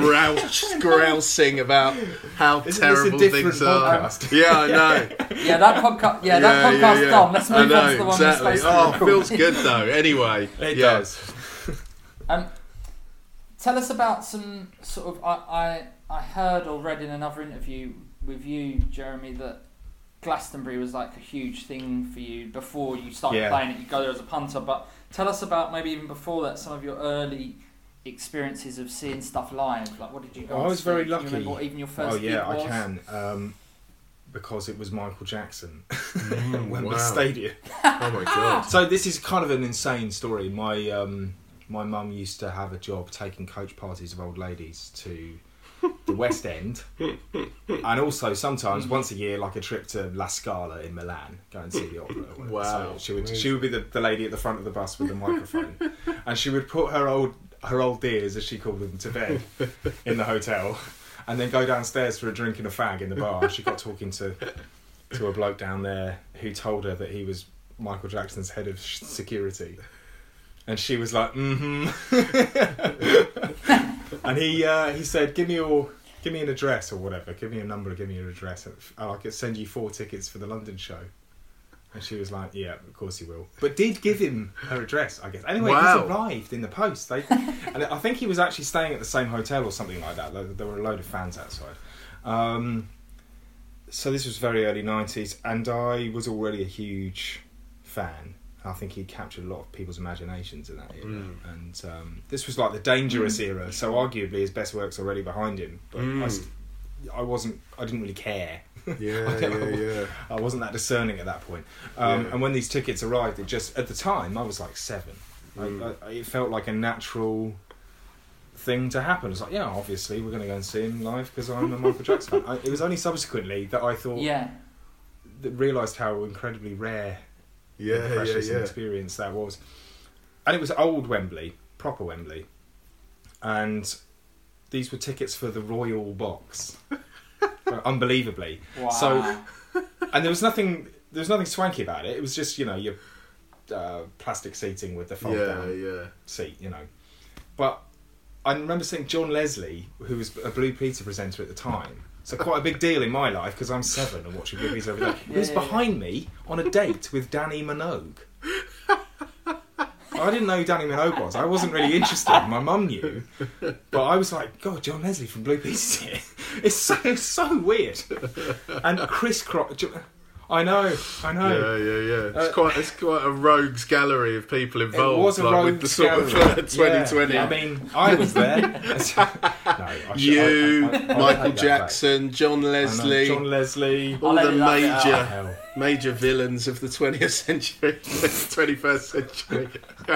grousing about how terrible things podcast? are. Yeah, I know. That podcast done. Let's move on to the one we're supposed to record. Feels good though. Anyway, it does. Tell us about some sort of... I heard or read in another interview with you, Jeremy, that Glastonbury was like a huge thing for you before you started playing it. You go there as a punter, but tell us about maybe even before that, some of your early experiences of seeing stuff live. Like, what did you go? I was very lucky. Do you remember what even your first gig was? I can. Because it was Michael Jackson at Wembley Stadium. Oh my God! So this is kind of an insane story. My mum used to have a job taking coach parties of old ladies to the West End, and also sometimes once a year, like a trip to La Scala in Milan, go and see the opera. Wow! So she would be the lady at the front of the bus with the microphone, and she would put her old dears, as she called them, to bed in the hotel, and then go downstairs for a drink and a fag in the bar. She got talking to a bloke down there who told her that he was Michael Jackson's head of security, and she was like, And he said, give me an address or whatever, give me a number, give me your address, and I could send you 4 tickets for the London show. And she was like, yeah, of course he will. But did give him her address, I guess. Anyway, He's arrived in the post. And I think he was actually staying at the same hotel or something like that. There were a load of fans outside. So this was very early 90s, and I was already a huge fan. I think he captured a lot of people's imaginations in that era. And this was like the Dangerous era, so arguably his best work's already behind him. But I didn't really care. I wasn't that discerning at that point. And when these tickets arrived, at the time I was like 7. It felt like a natural thing to happen. It's like, yeah, obviously we're going to go and see him live because I'm a Michael Jackson fan. It was only subsequently that I thought, that realised how incredibly rare, precious an experience that was. And it was old Wembley, proper Wembley, and these were tickets for the Royal Box. Unbelievably. Wow. So, and there was nothing swanky about it. It was just, your plastic seating with the fold down seat, But I remember seeing John Leslie, who was a Blue Peter presenter at the time. So quite a big deal in my life because I'm 7 and watching Blue Peter every day. He was behind me on a date with Danny Minogue. I didn't know who Danny Minogue was. I wasn't really interested. My mum knew. But I was like, God, John Leslie from Blue Peter's here. It's so weird. And Chris Cross... I know. Yeah. It's quite a rogues gallery of people involved. It was a rogues with the sort gallery. Of 2020. Yeah. I mean, I was there. Michael Jackson, John Leslie, all the major villains of the 20th century, 21st century.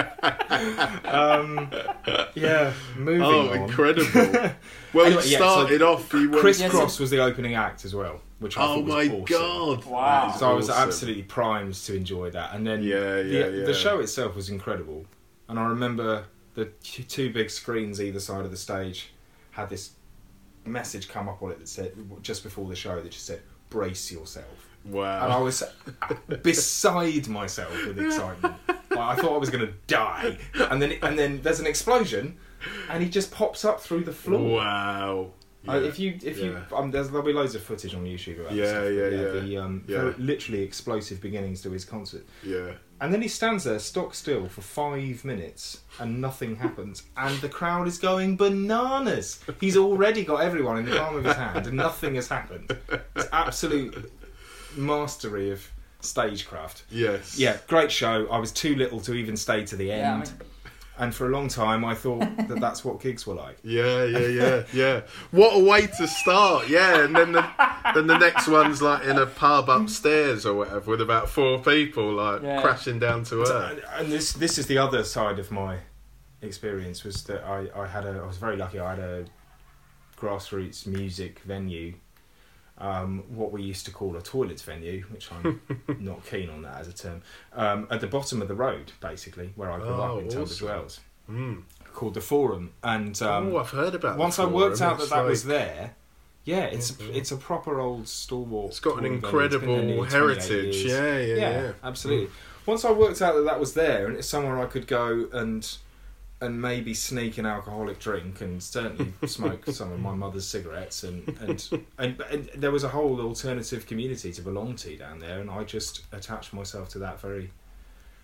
Moving on. Incredible. Well, anyway, it started off. Chris Cross was the opening act as well, which I thought was awesome. God! Wow! So I was absolutely primed to enjoy that, and then the show itself was incredible. And I remember the 2 big screens either side of the stage had this message come up on it that said, just before the show, that just said, "Brace yourself." Wow! And I was beside myself with excitement. I thought I was going to die, and then there's an explosion. And he just pops up through the floor. Wow! There'll be loads of footage on YouTube about this. The literally explosive beginnings to his concert. Yeah. And then he stands there stock still for 5 minutes and nothing happens, and the crowd is going bananas. He's already got everyone in the palm of his hand, and nothing has happened. It's absolute mastery of stagecraft. Yes. Yeah, great show. I was too little to even stay to the end. And for a long time, I thought that's what gigs were like. Yeah. What a way to start! Yeah, and then the next one's like in a pub upstairs or whatever with about 4 people crashing down to earth. And this is the other side of my experience, was that I was very lucky. I had a grassroots music venue, what we used to call a toilets venue, which I'm not keen on that as a term, at the bottom of the road, basically, where I grew up in Tunbridge Wells, called the Forum. And I've heard about once the I Forum. worked out that was there, it's a proper old stalwart. It's got an incredible heritage. Yeah, absolutely. Once I worked out that was there, and it's somewhere I could go and maybe sneak an alcoholic drink and certainly smoke some of my mother's cigarettes and there was a whole alternative community to belong to down there, and I just attached myself to that very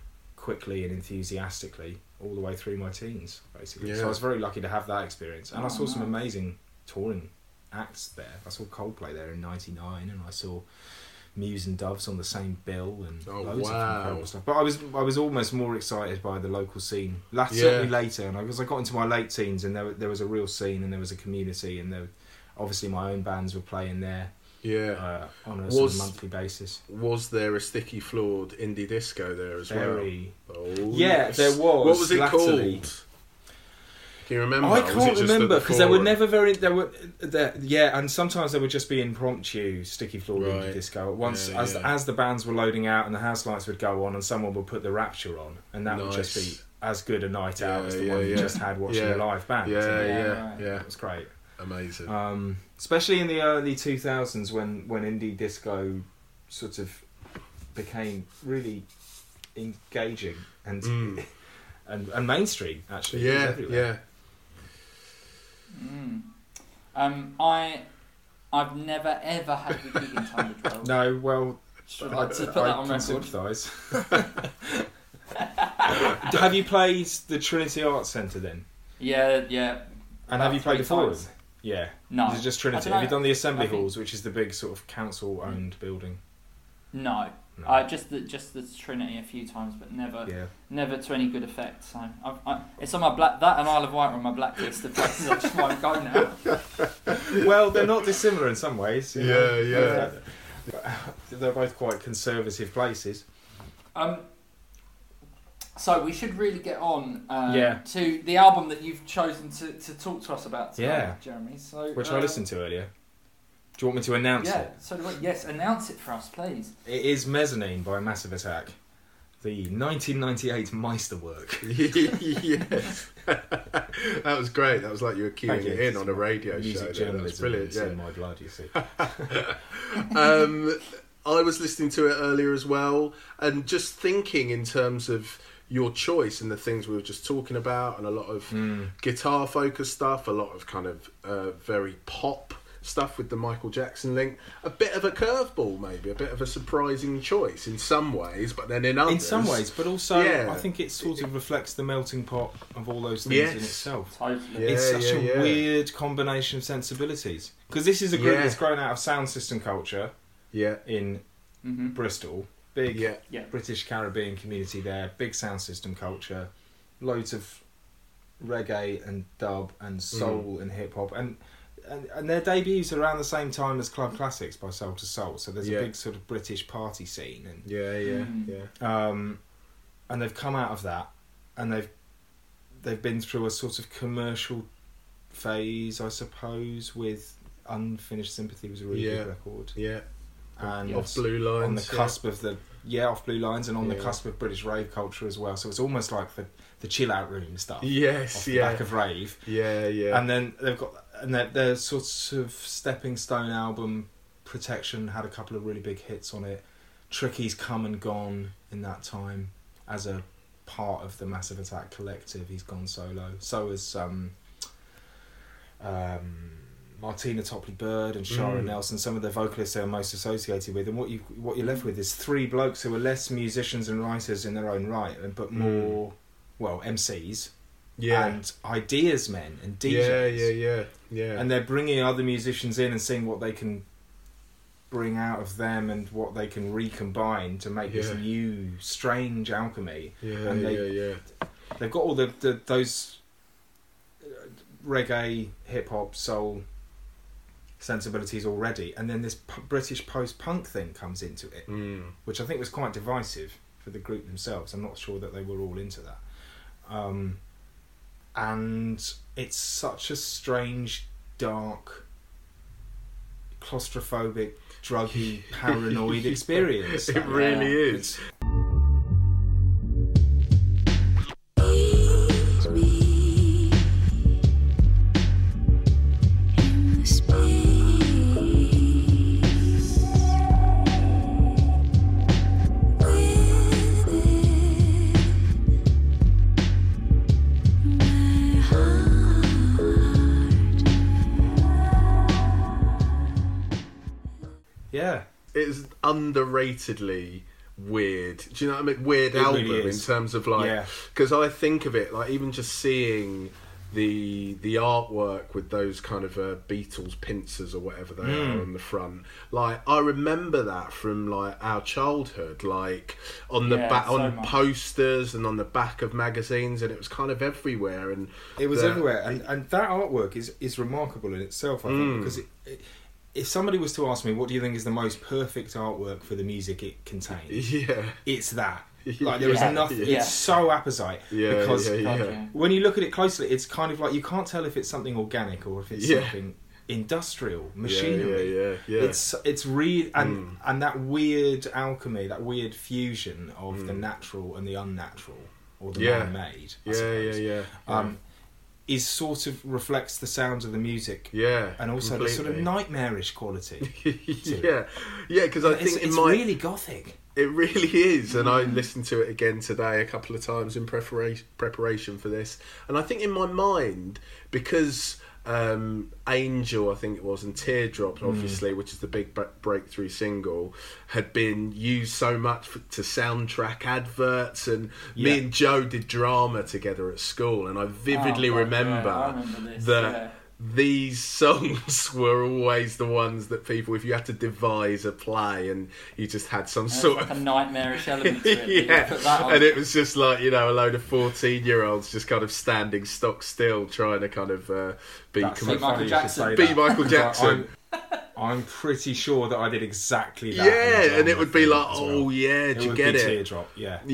quickly and enthusiastically all the way through my teens, basically. Yeah. So I was very lucky to have that experience. And I saw some amazing touring acts there. I saw Coldplay there in '99, and I saw Muse and Doves on the same bill, and loads of incredible stuff. But I was almost more excited by the local scene. Certainly later, and as I got into my late teens, and there was a real scene, and there was a community, and obviously my own bands were playing there. Yeah, on a sort of monthly basis. Was there a Sticky Floored indie disco there as well? Yeah, there was. What was it called? Can you remember? I can't remember because they were never very. And sometimes they would just be impromptu Sticky Floored indie disco. Once, as the bands were loading out and the house lights would go on, and someone would put the Rapture on, and that would just be as good a night out as the one you just had watching a live band. Yeah. It was great. Amazing. Especially in the early 2000s when indie disco sort of became really engaging and mainstream, actually. Yeah. I've never ever had the gig in Tunbridge Wells. No, well, should I put that on record? Sympathise. Have you played the Trinity Arts Centre then? Yeah. And have you played the Forum? Yeah. No. Is it just Trinity? Have you done the Assembly Halls, which is the big sort of council-owned building? No. Just the Trinity a few times, but never to any good effect. So it's on my that and Isle of Wight are on my blacklist of places I just won't go now. Well, they're not dissimilar in some ways. Yeah. They're both quite conservative places. So we should really get on to the album that you've chosen to talk to us about today, Jeremy. So, which I listened to earlier. Do you want me to announce it? So do I. Yes, announce it for us, please. It is Mezzanine by Massive Attack, the 1998 Meisterwerk. Yes. That was great. That was like you were queuing it in on a radio show. Journalism, that was brilliant. It's in my blood, you see. I was listening to it earlier as well, and just thinking in terms of your choice and the things we were just talking about, and a lot of guitar focused stuff, a lot of kind of very pop stuff with the Michael Jackson link. A bit of a curveball, maybe, a bit of a surprising choice in some ways, but then in others... In some ways, but also I think it sort of reflects the melting pot of all those things in itself. Totally. It's such a weird combination of sensibilities. Because this is a group that's grown out of sound system culture in Bristol. Big British Caribbean community there, big sound system culture, loads of reggae and dub and soul and hip hop, and their debuts are around the same time as Club Classics by Soul to Soul, so there's a big sort of British party scene, and and they've come out of that, and they've been through a sort of commercial phase, I suppose, with Unfinished Sympathy was a really good record, and Off Blue Lines, on the cusp of Off Blue Lines, and on the cusp of British rave culture as well. So it's almost like the chill out room stuff. Off the back of rave. And then they've got their sort of stepping stone album Protection had a couple of really big hits on it. Tricky's come and gone in that time as a part of the Massive Attack collective. He's gone solo. So has Martina Topley-Bird and Shara Nelson, some of the vocalists they were most associated with, and what you're left with is three blokes who are less musicians and writers in their own right, but more MCs and ideas men and DJs. And they're bringing other musicians in and seeing what they can bring out of them and what they can recombine to make this new strange alchemy. They've got all those reggae, hip hop, soul sensibilities already, and then this British post-punk thing comes into it, which I think was quite divisive for the group themselves. I'm not sure that they were all into that, and it's such a strange, dark, claustrophobic, druggy, paranoid experience. It really is. It's underratedly weird. Do you know what I mean? Weird album really in terms of like, because I think of it like even just seeing the artwork with those kind of Beatles pincers or whatever they are on the front. Like I remember that from like our childhood, like on the back on posters and on the back of magazines, and it was kind of everywhere. And it was everywhere, and that artwork is remarkable in itself. I think because if somebody was to ask me, what do you think is the most perfect artwork for the music it contains? It's that. Like there is nothing. It's so apposite because when you look at it closely, it's kind of like you can't tell if it's something organic or if it's something industrial machinery. It's real and that weird alchemy, that weird fusion of the natural and the unnatural or the man-made. I suppose. Is sort of reflects the sounds of the music, and also the sort of nightmarish quality. Because I think it's really gothic. It really is, and I listened to it again today a couple of times in preparation for this, and I think in my mind, because Angel, I think it was, and Teardrop, obviously, which is the big breakthrough single, had been used so much to soundtrack adverts, and me and Joe did drama together at school, and I vividly remember that these songs were always the ones that people, if you had to devise a play and you just had some sort of a nightmarish element to it, put that on. And it was just like, you know, a load of 14-year-olds just kind of standing stock still trying to kind of be Michael Jackson. I'm pretty sure that I did exactly that. Yeah, and it would be like, do you get it? Teardrop,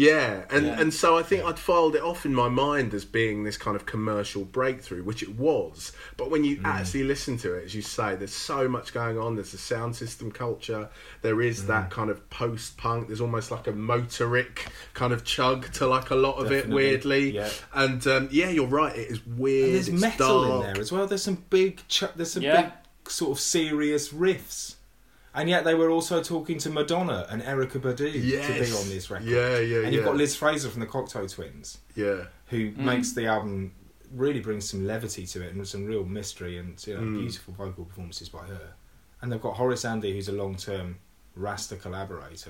and so I think I'd filed it off in my mind as being this kind of commercial breakthrough, which it was. But when you actually listen to it, as you say, there's so much going on. There's a sound system culture. There is that kind of post-punk. There's almost like a motoric kind of chug to like a lot of it, weirdly. Yeah. And you're right. It is weird. And there's metal dark in there as well. There's some big big sort of serious riffs, and yet they were also talking to Madonna and Erykah Badu to be on this record. And you've got Liz Fraser from the Cocteau Twins, who makes the album, really brings some levity to it and some real mystery and beautiful vocal performances by her. And they've got Horace Andy, who's a long-term Rasta collaborator.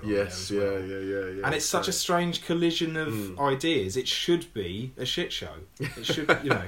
And it's such a strange collision of ideas. It should be a shit show. It should,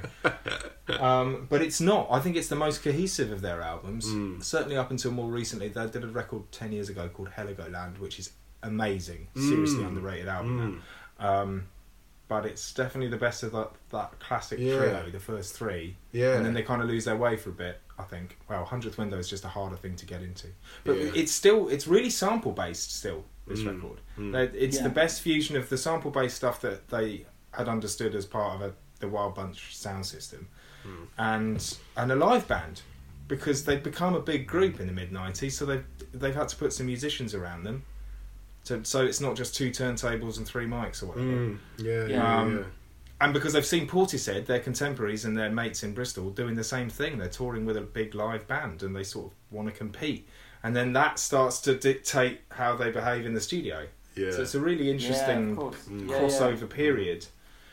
but it's not. I think it's the most cohesive of their albums. Certainly up until more recently. They did a record 10 years ago called Heligoland, which is amazing. Seriously underrated album now. But it's definitely the best of that classic trio, the first three. And then they kind of lose their way for a bit, I think. Well, 100th Window is just a harder thing to get into. But it's really sample-based still, this record. It's the best fusion of the sample-based stuff that they had understood as part of the Wild Bunch sound system and a live band, because they've become a big group in the mid-90s, so they've had to put some musicians around them. So it's not just 2 turntables and 3 mics or whatever. And because they've seen Portishead, their contemporaries and their mates in Bristol, doing the same thing. They're touring with a big live band and they sort of want to compete. And then that starts to dictate how they behave in the studio. So it's a really interesting crossover period.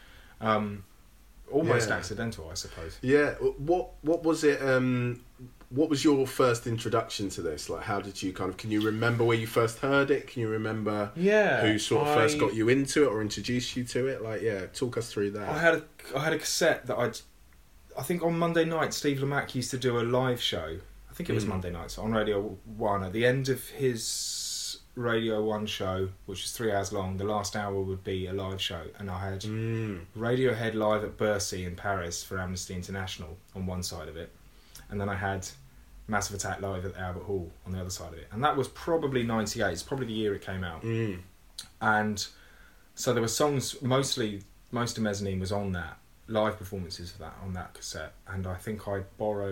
Almost accidental, I suppose. What was it... what was your first introduction to this? Like, how did you can you remember where you first heard it? Can you remember who sort of first got you into it or introduced you to it? Talk us through that. I had a cassette that I think on Monday night, Steve Lamacq used to do a live show. I think it was Monday nights on Radio 1. At the end of his Radio 1 show, which was 3 hours long, the last hour would be a live show. And I had Radiohead live at Bercy in Paris for Amnesty International on one side of it. And then I had Massive Attack live at the Albert Hall on the other side of it. And that was probably 98. It's probably the year it came out. And so there were songs, most of Mezzanine was on that, live performances of that on that cassette. And I think a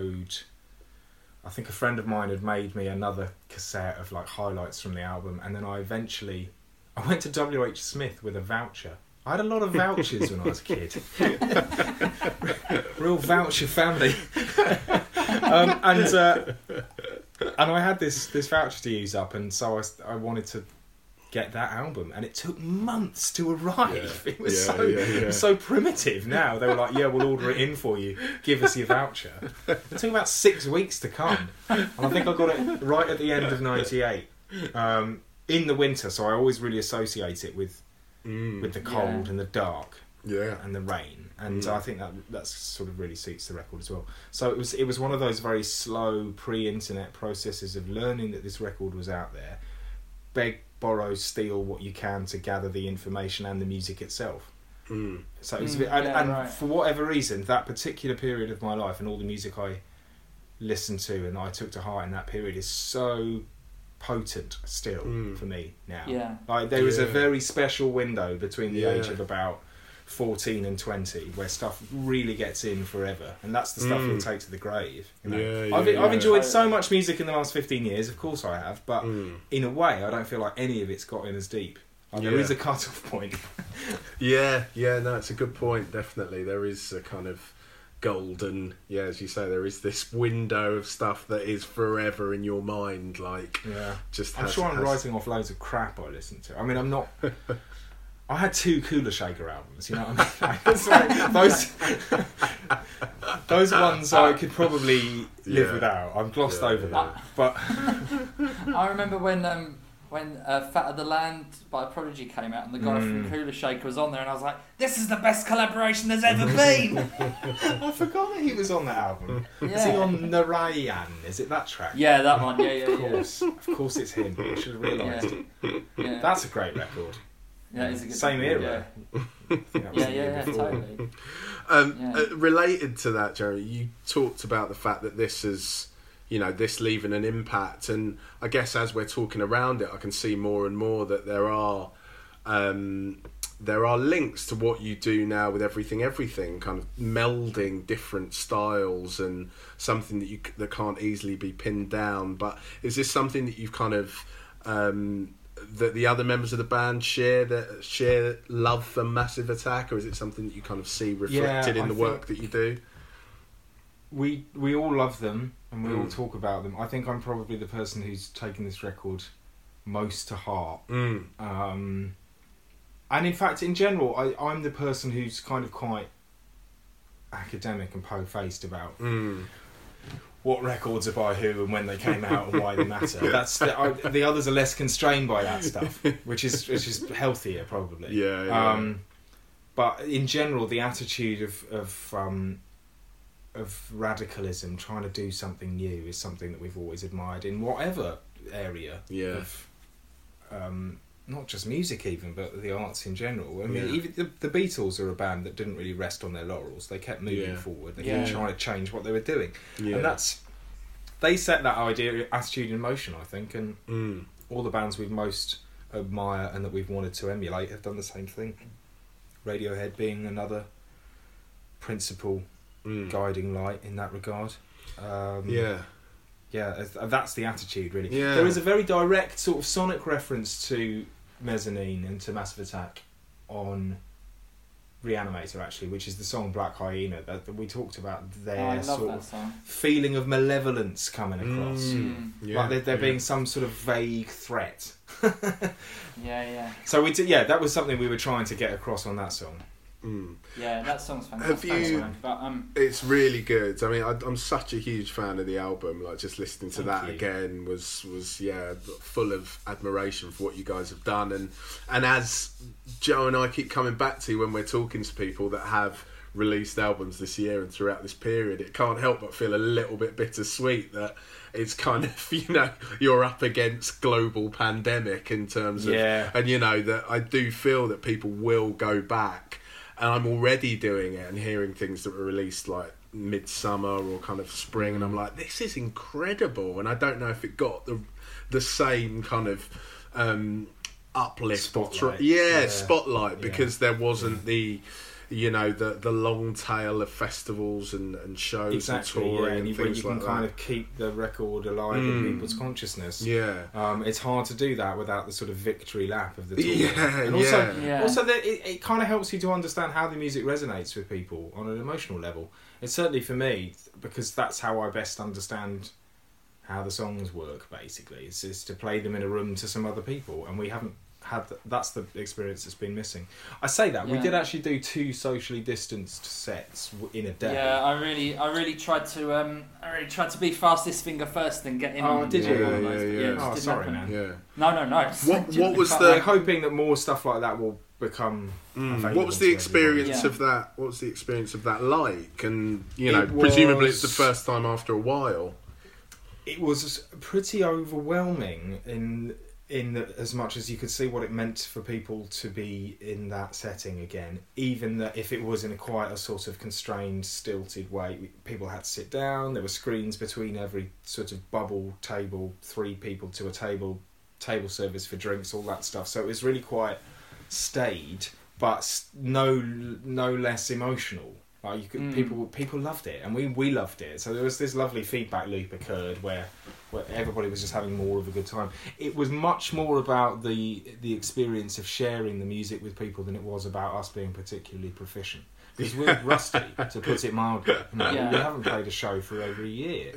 friend of mine had made me another cassette of like highlights from the album. And then I went to WH Smith with a voucher. I had a lot of vouchers when I was a kid. Real voucher family. And I had this voucher to use up, and so I wanted to get that album, and it took months to arrive. It was so primitive. Now they were like, we'll order it in for you, give us your voucher. It took about 6 weeks to come, and I think I got it right at the end of 98. in the winter, so I always really associate it with the cold and the dark and the rain, and I think that sort of really suits the record as well. So it was one of those very slow pre-internet processes of learning that this record was out there. Beg, borrow, steal what you can to gather the information and the music itself. So it was for whatever reason, that particular period of my life and all the music I listened to and I took to heart in that period is so potent still for me now. Yeah. Like there is a very special window between the age of about 14 and 20 where stuff really gets in forever, and that's the stuff you'll take to the grave. You know? I've enjoyed so much music in the last 15 years, of course I have, but in a way I don't feel like any of it's got in as deep. There is a cut-off point. no, it's a good point. Definitely, there is a kind of golden, as you say, there is this window of stuff that is forever in your mind. Like, I'm sure I'm writing off loads of crap I listen to. I mean, I'm not. I had 2 Kula Shaker albums, you know what I mean? Those ones I could probably live without. I've glossed over that. But I remember when Fat of the Land by Prodigy came out and the guy from Kula Shaker was on there, and I was like, this is the best collaboration there's ever been. I forgot that he was on that album. Is he on Narayan? Is it that track? Yeah, that one. Of course it's him. I should have realised it. Yeah. That's a great record. Yeah, it's a good same era. Totally. Related to that, Jeremy, you talked about the fact that this is, this leaving an impact, and I guess as we're talking around it, I can see more and more that there are links to what you do now with everything, kind of melding different styles and something that can't easily be pinned down. But is this something that you've kind of that the other members of the band share love for Massive Attack, or is it something that you kind of see reflected in the work that you do? We all love them and we all talk about them. I think I'm probably the person who's taken this record most to heart. And in fact, in general, I'm the person who's kind of quite academic and po-faced about what records are by who and when they came out and why they matter. The others are less constrained by that stuff, which is healthier probably. But in general, the attitude of radicalism, trying to do something new, is something that we've always admired in whatever area of not just music even, but the arts in general. I mean, even the Beatles are a band that didn't really rest on their laurels. They kept moving forward. They kept trying to change what they were doing, and they set that attitude in motion, I think. And all the bands we most admire and that we've wanted to emulate have done the same thing. Radiohead being another principal guiding light in that regard. That's the attitude, really. There is a very direct sort of sonic reference to Mezzanine and to Massive Attack on Reanimator, actually, which is the song Black Hyena that we talked about. Their sort of feeling of malevolence coming across, like there being some sort of vague threat. So that was something we were trying to get across on that song. Yeah, that song's fantastic. It's really good. I mean, I'm such a huge fan of the album. Like, just listening to that again was full of admiration for what you guys have done. And as Joe and I keep coming back to when we're talking to people that have released albums this year and throughout this period, it can't help but feel a little bit bittersweet that it's kind of, you're up against global pandemic in terms of, and that I do feel that people will go back. And I'm already doing it and hearing things that were released like midsummer or kind of spring, and I'm like, this is incredible. And I don't know if it got the same kind of uplift spotlight because there wasn't the long tail of festivals and shows and touring and things you can kind of keep the record alive in people's consciousness. It's hard to do that without the sort of victory lap of the tour. Also it kind of helps you to understand how the music resonates with people on an emotional level. It's certainly for me, because that's how I best understand how the songs work, basically. It's to play them in a room to some other people, and we haven't that's the experience that's been missing. I say that we did actually do 2 socially distanced sets in a day. Yeah, I really tried to be fastest finger first and get in. Oh, did you? Yeah. Oh, sorry, man. Yeah. No. What was the? I'm hoping that more stuff like that will become. What was the experience of that? What was the experience of that like? And presumably it's the first time after a while. It was pretty overwhelming in as much as you could see what it meant for people to be in that setting again, even that if it was in quite a sort of constrained, stilted way, people had to sit down, there were screens between every sort of bubble table, 3 people to a table service for drinks, all that stuff. So it was really quite staid, but no less emotional. Like you could, people loved it, and we loved it. So there was this lovely feedback loop occurred where everybody was just having more of a good time. It was much more about the experience of sharing the music with people than it was about us being particularly proficient. Because we're rusty, to put it mildly. We haven't played a show for over a year.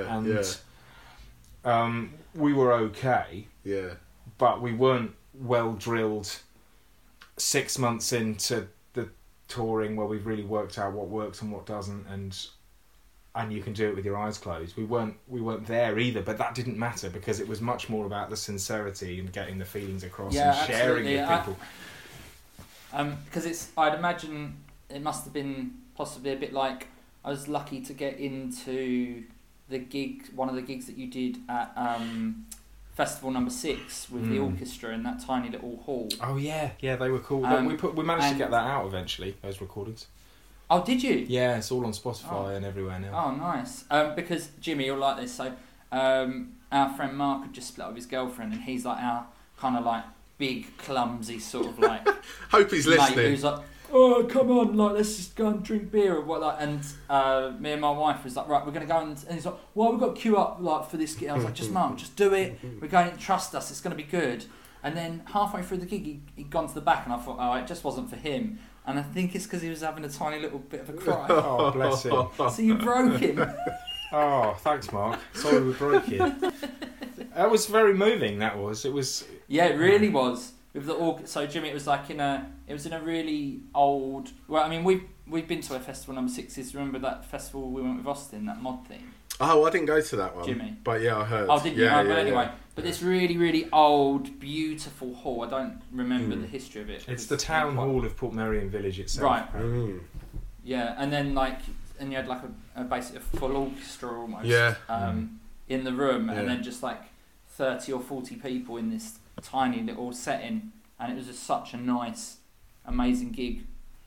And we were okay. Yeah. But we weren't well drilled 6 months into touring where we've really worked out what works and what doesn't, and you can do it with your eyes closed. We weren't there either, but that didn't matter because it was much more about the sincerity and getting the feelings across and sharing with people. Because I'd imagine it must have been possibly a bit like I was lucky to get into one of the gigs that you did at Festival number 6 with the orchestra in that tiny little hall. Oh yeah, they were cool. We managed to get that out eventually, those recordings. Oh, did you? Yeah, it's all on Spotify and everywhere now. Oh, nice. Because Jimmy, you'll like this. So, our friend Mark had just split up with his girlfriend, and he's like our kind of like big, clumsy sort of like. Hope he's listening. Who's like, oh, come on, like let's just go and drink beer or what like. And me and my wife was like, right, we're gonna go and he's like, well, we've got to queue up like for this gig. I was like, just Mark, just do it. We're going, trust us, it's gonna be good. And then halfway through the gig, he'd gone to the back, and I thought, oh, it just wasn't for him. And I think it's because he was having a tiny little bit of a cry. Oh, bless him. So you broke him. Oh, thanks, Mark. Sorry we broke you. That was very moving. That was. It was. Yeah, it really was. With the so Jimmy, it was in a really old. Well, I mean, we've been to a festival number 6. Remember that festival we went with Austin, that mod thing? Oh, I didn't go to that one, Jimmy. But yeah, I heard. Oh, didn't you? Anyway, but this really, really old, beautiful hall. I don't remember the history of it. It's the town hall of Portmeirion Village itself. Right. Yeah, and then you had like a basically a full orchestra almost. Yeah. In the room, and then just like 30 or 40 people in this tiny little setting, and it was just such a nice, amazing gig.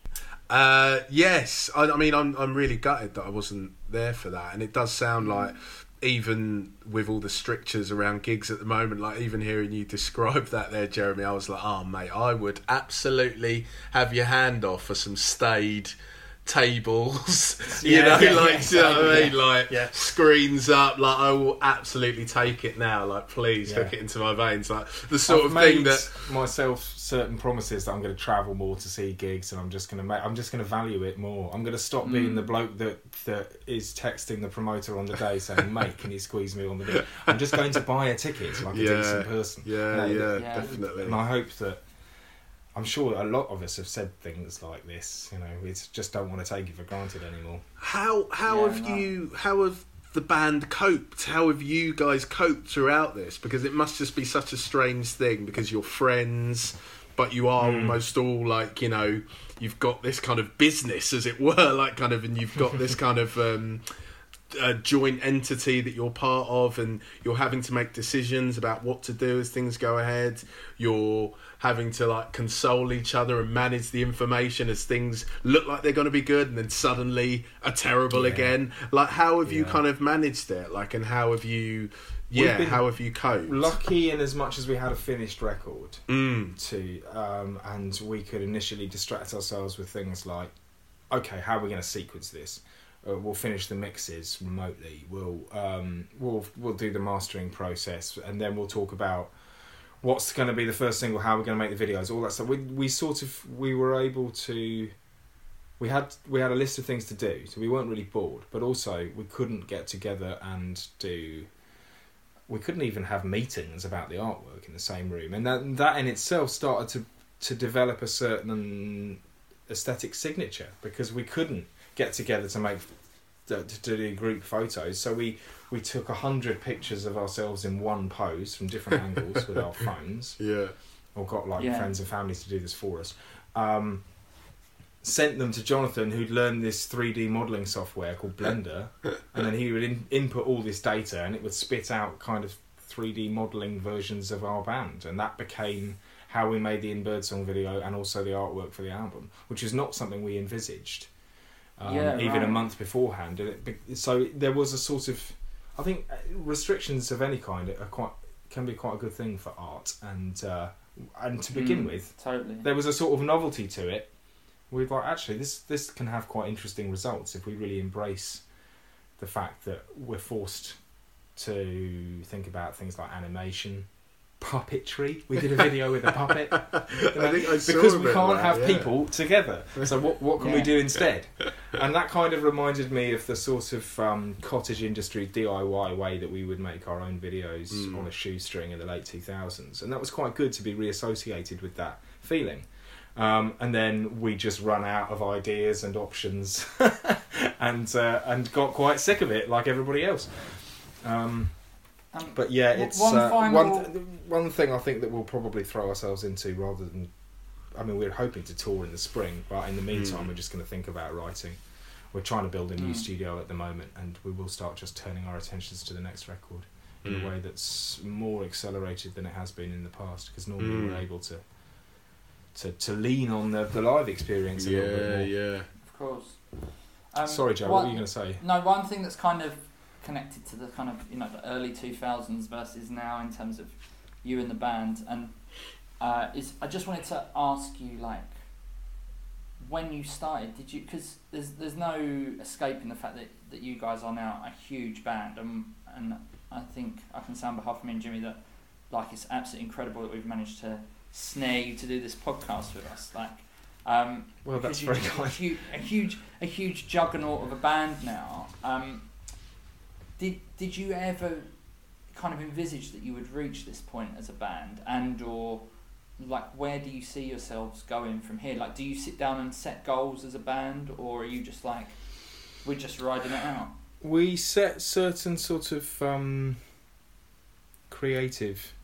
Yes, I mean I'm really gutted that I wasn't there for that, and it does sound like, even with all the strictures around gigs at the moment, like even hearing you describe that there, Jeremy, I was like, oh mate, I would absolutely have your hand off for some staid tables, you know what I mean, like screens up, like I will absolutely take it now, like please hook it into my veins, like the sort of thing that myself certain promises that I'm going to travel more to see gigs, and I'm just going to value it more. I'm going to stop being the bloke that is texting the promoter on the day saying, mate, can you squeeze me on the day? I'm just going to buy a ticket like a decent person. Definitely. And I hope that, I'm sure a lot of us have said things like this, you know, we just don't want to take it for granted anymore. How have the band coped? How have you guys coped throughout this? Because it must just be such a strange thing, because you're friends, but you are almost all like, you know, you've got this kind of business, as it were, like kind of, and you've got this kind of a joint entity that you're part of, and you're having to make decisions about what to do as things go ahead. You're having to like console each other and manage the information as things look like they're going to be good and then suddenly are terrible again. Like, how have you kind of managed it? Like, and how have you how have you coped? Lucky in as much as we had a finished record and we could initially distract ourselves with things like, okay, how are we going to sequence this? We'll finish the mixes remotely. We'll do the mastering process, and then we'll talk about what's going to be the first single, how we're going to make the videos, all that stuff. We were able to. We had a list of things to do, so we weren't really bored. But also, we couldn't get together and do we couldn't even have meetings about the artwork in the same room, and that in itself started to develop a certain aesthetic signature, because we couldn't get together to do group photos, so we took 100 pictures of ourselves in one pose from different angles with our phones, or got friends and family to do this for us. Sent them to Jonathan, who'd learned this 3D modelling software called Blender, and then he would input all this data, and it would spit out kind of 3D modelling versions of our band, and that became how we made the In Birdsong video and also the artwork for the album, which is not something we envisaged even a month beforehand. And so there was a sort of, I think, restrictions of any kind can be quite a good thing for art, and to begin with, totally, there was a sort of novelty to it. We're like, actually, this can have quite interesting results if we really embrace the fact that we're forced to think about things like animation, puppetry. We did a video with a puppet. Because we can't have people together. So what can we do instead? And that kind of reminded me of the sort of cottage industry DIY way that we would make our own videos on a shoestring in the late 2000s. And that was quite good to be reassociated with that feeling. And then we just run out of ideas and options and got quite sick of it, like everybody else. But yeah, it's one thing I think that we'll probably throw ourselves into, rather than, I mean, we're hoping to tour in the spring, but in the meantime we're just going to think about writing. We're trying to build a new studio at the moment, and we will start just turning our attentions to the next record in a way that's more accelerated than it has been in the past, because normally we're able to lean on the live experience a little bit more. Yeah, of course. Sorry, Joe, what were you going to say? No, one thing that's kind of connected to the kind of, the early 2000s versus now in terms of you and the band, and is I just wanted to ask you, like, when you started, did you, because there's no escaping the fact that you guys are now a huge band, and I think I can say on behalf of me and Jimmy that, like, it's absolutely incredible that we've managed to snare you to do this podcast with us, like, well, that's very kind. A huge juggernaut of a band now. Did you ever kind of envisage that you would reach this point as a band, and or like, where do you see yourselves going from here? Like, do you sit down and set goals as a band, or are you just like, we're just riding it out? We set certain sort of creative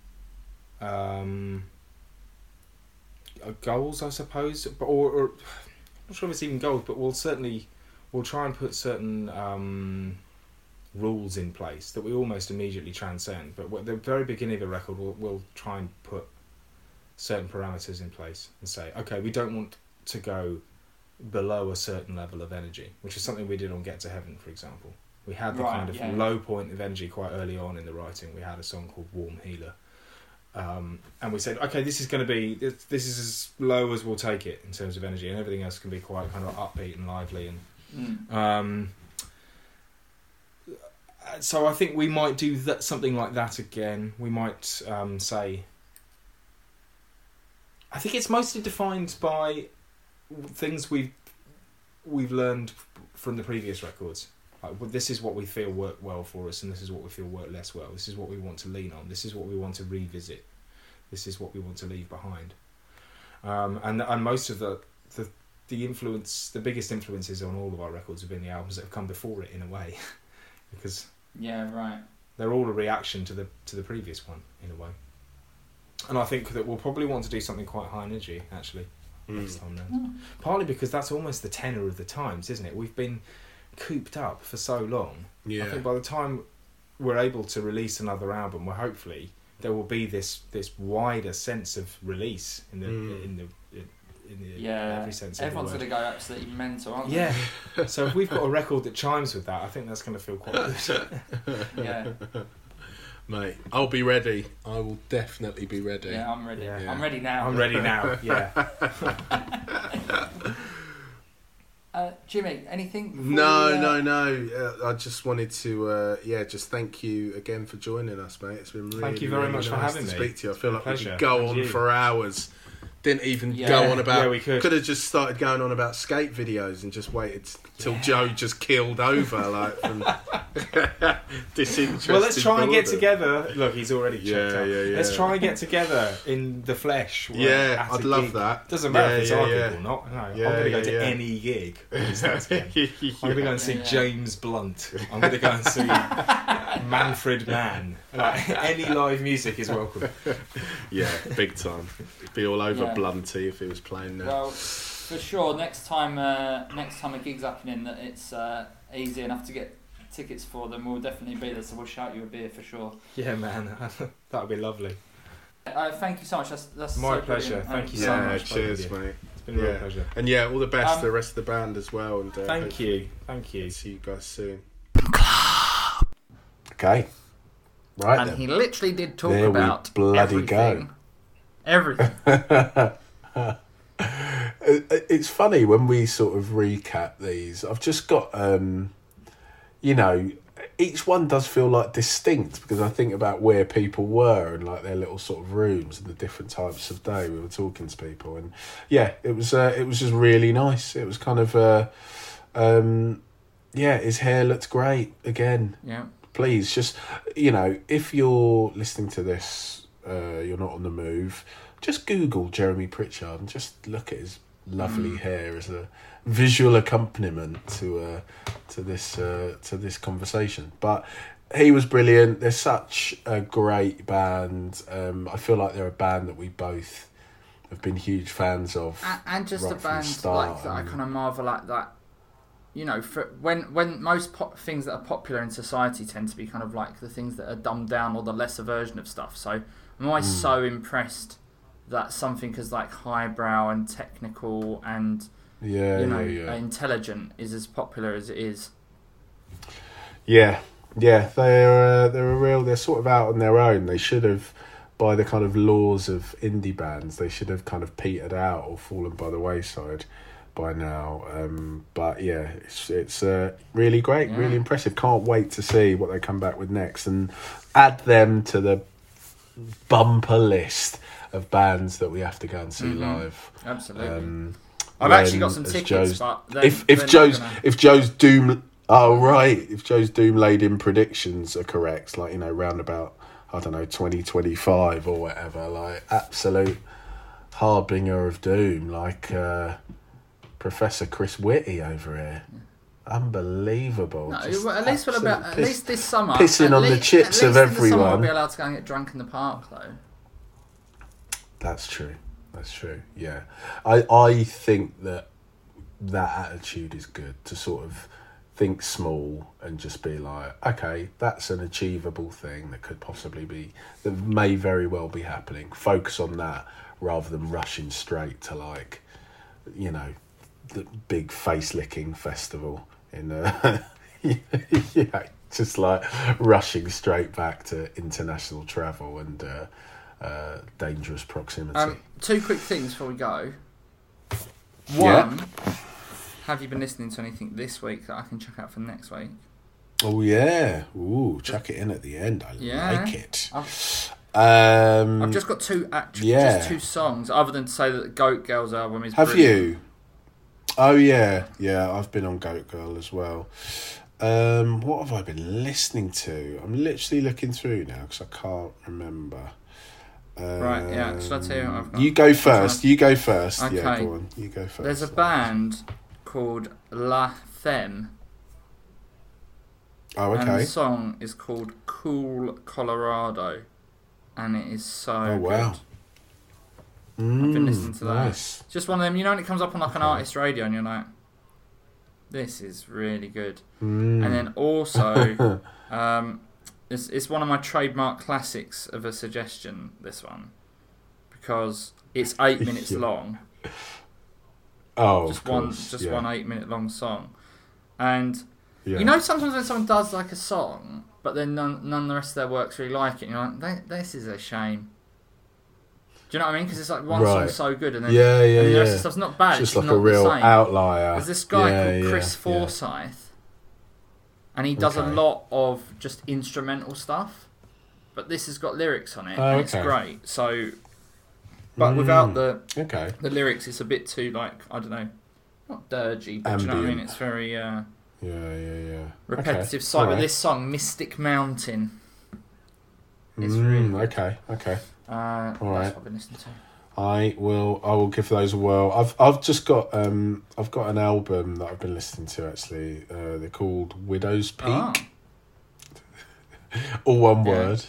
goals, I suppose, or I'm not sure if it's even goals, but we'll try and put certain rules in place that we almost immediately transcend. But at the very beginning of the record, we'll try and put certain parameters in place and say, okay, we don't want to go below a certain level of energy, which is something we did on Get to Heaven, for example. We had the kind of low point of energy quite early on in the writing. We had a song called Warm Healer. And we said, okay, this is going to be, this is as low as we'll take it in terms of energy, and everything else can be quite kind of upbeat and lively. And so I think we might do that, something like that again. We might say, I think it's mostly defined by things we've learned from the previous records. Like, well, this is what we feel worked well for us, and this is what we feel worked less well. This is what we want to lean on. This is what we want to revisit. This is what we want to leave behind. And most of the influence, the biggest influences on all of our records have been the albums that have come before it, in a way, because they're all a reaction to the previous one, in a way. And I think that we'll probably want to do something quite high energy, actually, next time round. Partly because that's almost the tenor of the times, isn't it? We've been cooped up for so long. I think by the time we're able to release another album, well, hopefully there will be this wider sense of release in the every sense. Everyone's going to go absolutely mental, aren't they? Yeah. So if we've got a record that chimes with that, I think that's going to feel quite good. Yeah. Mate, I'll be ready. I will definitely be ready. Yeah, I'm ready. Yeah. I'm ready now. I'm ready now. Yeah. Jimmy, anything? No. I just wanted to, just thank you again for joining us, mate. It's been really, thank you very much nice for having to me. speak to you. I feel like we could go on for hours didn't even go on about. Yeah, we could have just started going on about skate videos and just waited till Joe just keeled over, like from disinterested. Well, let's try and get together. Look, he's already checked out. Yeah. Let's try and get together in the flesh. I'd love that. Doesn't matter if it's our gig or not. No, I'm going to go to any gig. I'm going to go and see James Blunt. I'm going to go and see Manfred Mann. Like, any live music is welcome. Yeah, big time. Be all over Blunty if he was playing there. Well, for sure. Next time a gig's happening that it's easy enough to get tickets for them, we'll definitely be there. So we'll shout you a beer for sure. Yeah, man, that would be lovely. Thank you so much. That's my so pleasure. Thank you so much. Cheers, mate. It's been a real pleasure. And all the best to the rest of the band as well. And thank you. See you guys soon. Okay. Right. And then. he literally did talk there about we bloody everything. Go. Everything. It's funny when we sort of recap these. I've just got, each one does feel like distinct because I think about where people were and like their little sort of rooms and the different types of day we were talking to people. And it was just really nice. It was kind of, his hair looked great again. Yeah. Please, just, if you're listening to this, you're not on the move, just Google Jeremy Pritchard and just look at his lovely hair as a visual accompaniment to this conversation. But he was brilliant. They're such a great band. I feel like they're a band that we both have been huge fans of. And just right a band like that, I kind of marvel at that. For when most things that are popular in society tend to be kind of like the things that are dumbed down or the lesser version of stuff. So I'm always so impressed that something as like highbrow and technical and intelligent is as popular as it is. Yeah, they're sort of out on their own. They should have, by the kind of laws of indie bands, they should have kind of petered out or fallen by the wayside by now. But yeah, it's really great, really impressive. Can't wait to see what they come back with next and add them to the bumper list of bands that we have to go and see live. Absolutely. I've actually got some tickets, but if Joe's Doom laid in predictions are correct, like round about 2025 or whatever, like absolute harbinger of doom, like Professor Chris Whitty over here. Unbelievable. No, at least this summer, pissing on the chips of everyone. I'll be allowed to go and get drunk in the park, though. That's true. Yeah, I think that attitude is good, to sort of think small and just be like, okay, that's an achievable thing that may very well be happening. Focus on that rather than rushing straight to like, the big face licking festival in just like rushing straight back to international travel and dangerous proximity. 2 quick things before we go. One, have you been listening to anything this week that I can check out for next week? Oh yeah, chuck it in at the end. I like it. I've just got just 2 songs, other than to say that the Goat Girls album is brilliant. Have you? Oh yeah, I've been on Goat Girl as well. What have I been listening to? I'm literally looking through now because I can't remember. Right, yeah. Should I tell you what I've got? You go first. Okay. Yeah, go on. You go first. There's a band called La Femme. Oh, okay. And the song is called Cool Colorado. And it is so wow. good. I've been listening to that. Nice. Just one of them, when it comes up on like an artist radio and you're like, this is really good. And then also, it's one of my trademark classics of a suggestion, this one. Because it's 8 minutes long. Oh, just of course. one 8 minute long song. And sometimes when someone does like a song, but then none of the rest of their works really like it, and you're like, this is a shame. Do you know what I mean? Because it's like one song's so good, and then the rest of the stuff's not bad. It's just like a real outlier. There's this guy called Chris Forsyth, and he does a lot of just instrumental stuff, but this has got lyrics on it, and it's great. So but without the lyrics, it's a bit too like, I don't know, not dirgy, but do you know what I mean? It's very repetitive. Site with this song, Mystic Mountain. It's really good. Okay. That's what I've been listening to. I will give those a whirl. I've just got I've got an album that I've been listening to actually. They're called Widow's Peak. All one word.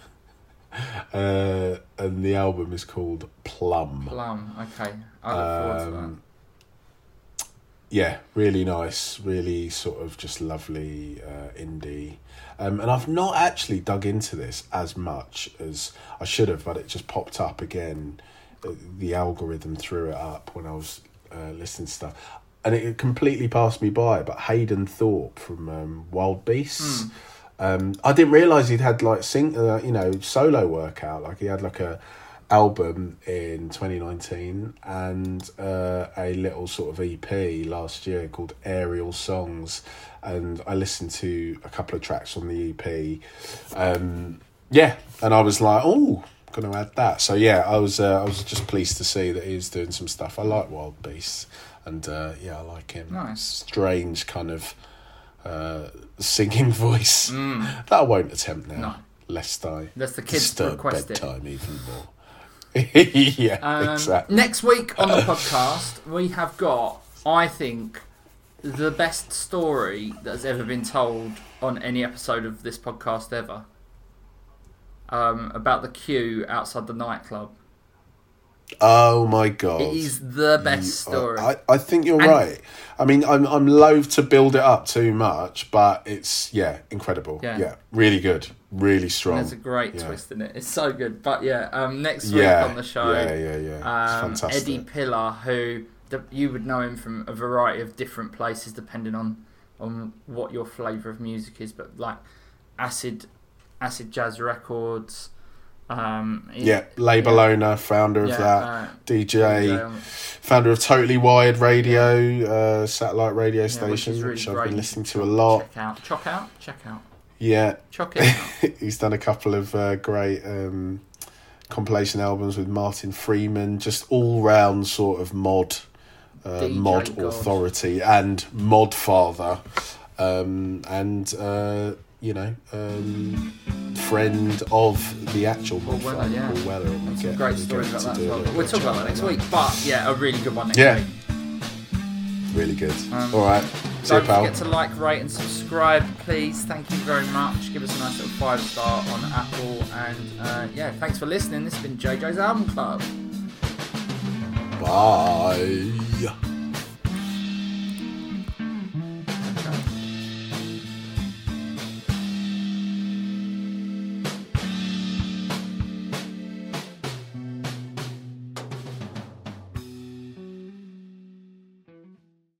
And the album is called Plum. Okay. I look forward to that. Yeah, really nice, really sort of just lovely indie. And I've not actually dug into this as much as I should have, but it just popped up again. The algorithm threw it up when I was listening to stuff. And it completely passed me by, but Hayden Thorpe from Wild Beasts. I didn't realise he'd had like solo work out. Like he had like a album in 2019 and a little sort of EP last year called Aerial Songs, and I listened to a couple of tracks on the EP. And I was like, oh, gonna add that. So yeah, I was just pleased to see that he's doing some stuff. I like Wild Beasts, and I like him. Nice, strange kind of singing voice that I won't attempt now. No. Lest I that's the kids request bedtime it. Even more. Exactly. Next week on the podcast, we have got, I think, the best story that has ever been told on any episode of this podcast ever. About the queue outside the nightclub. Oh my god! It is the best story. I think you're right. I mean, I'm loath to build it up too much, but it's incredible. Yeah, really good, really strong. And there's a great twist in it. It's so good. But next week on the show, it's fantastic. Eddie Pillar, who you would know him from a variety of different places, depending on what your flavour of music is. But like Acid Jazz Records. Label owner, founder of that, DJ, founder of Totally Wired Radio, satellite radio station, which I've been listening to a lot. Check out. Yeah, check it out. He's done a couple of great compilation albums with Martin Freeman, just all round sort of mod authority and mod father, friend of the actual Paul Weller, Paul Weller. And some great stories about that as well. We'll talk about that next week. But a really good one next week. Really good. All right. Don't forget to like, rate and subscribe, please. Thank you very much. Give us a nice little 5-star on Apple. And thanks for listening. This has been JJ's Album Club. Bye.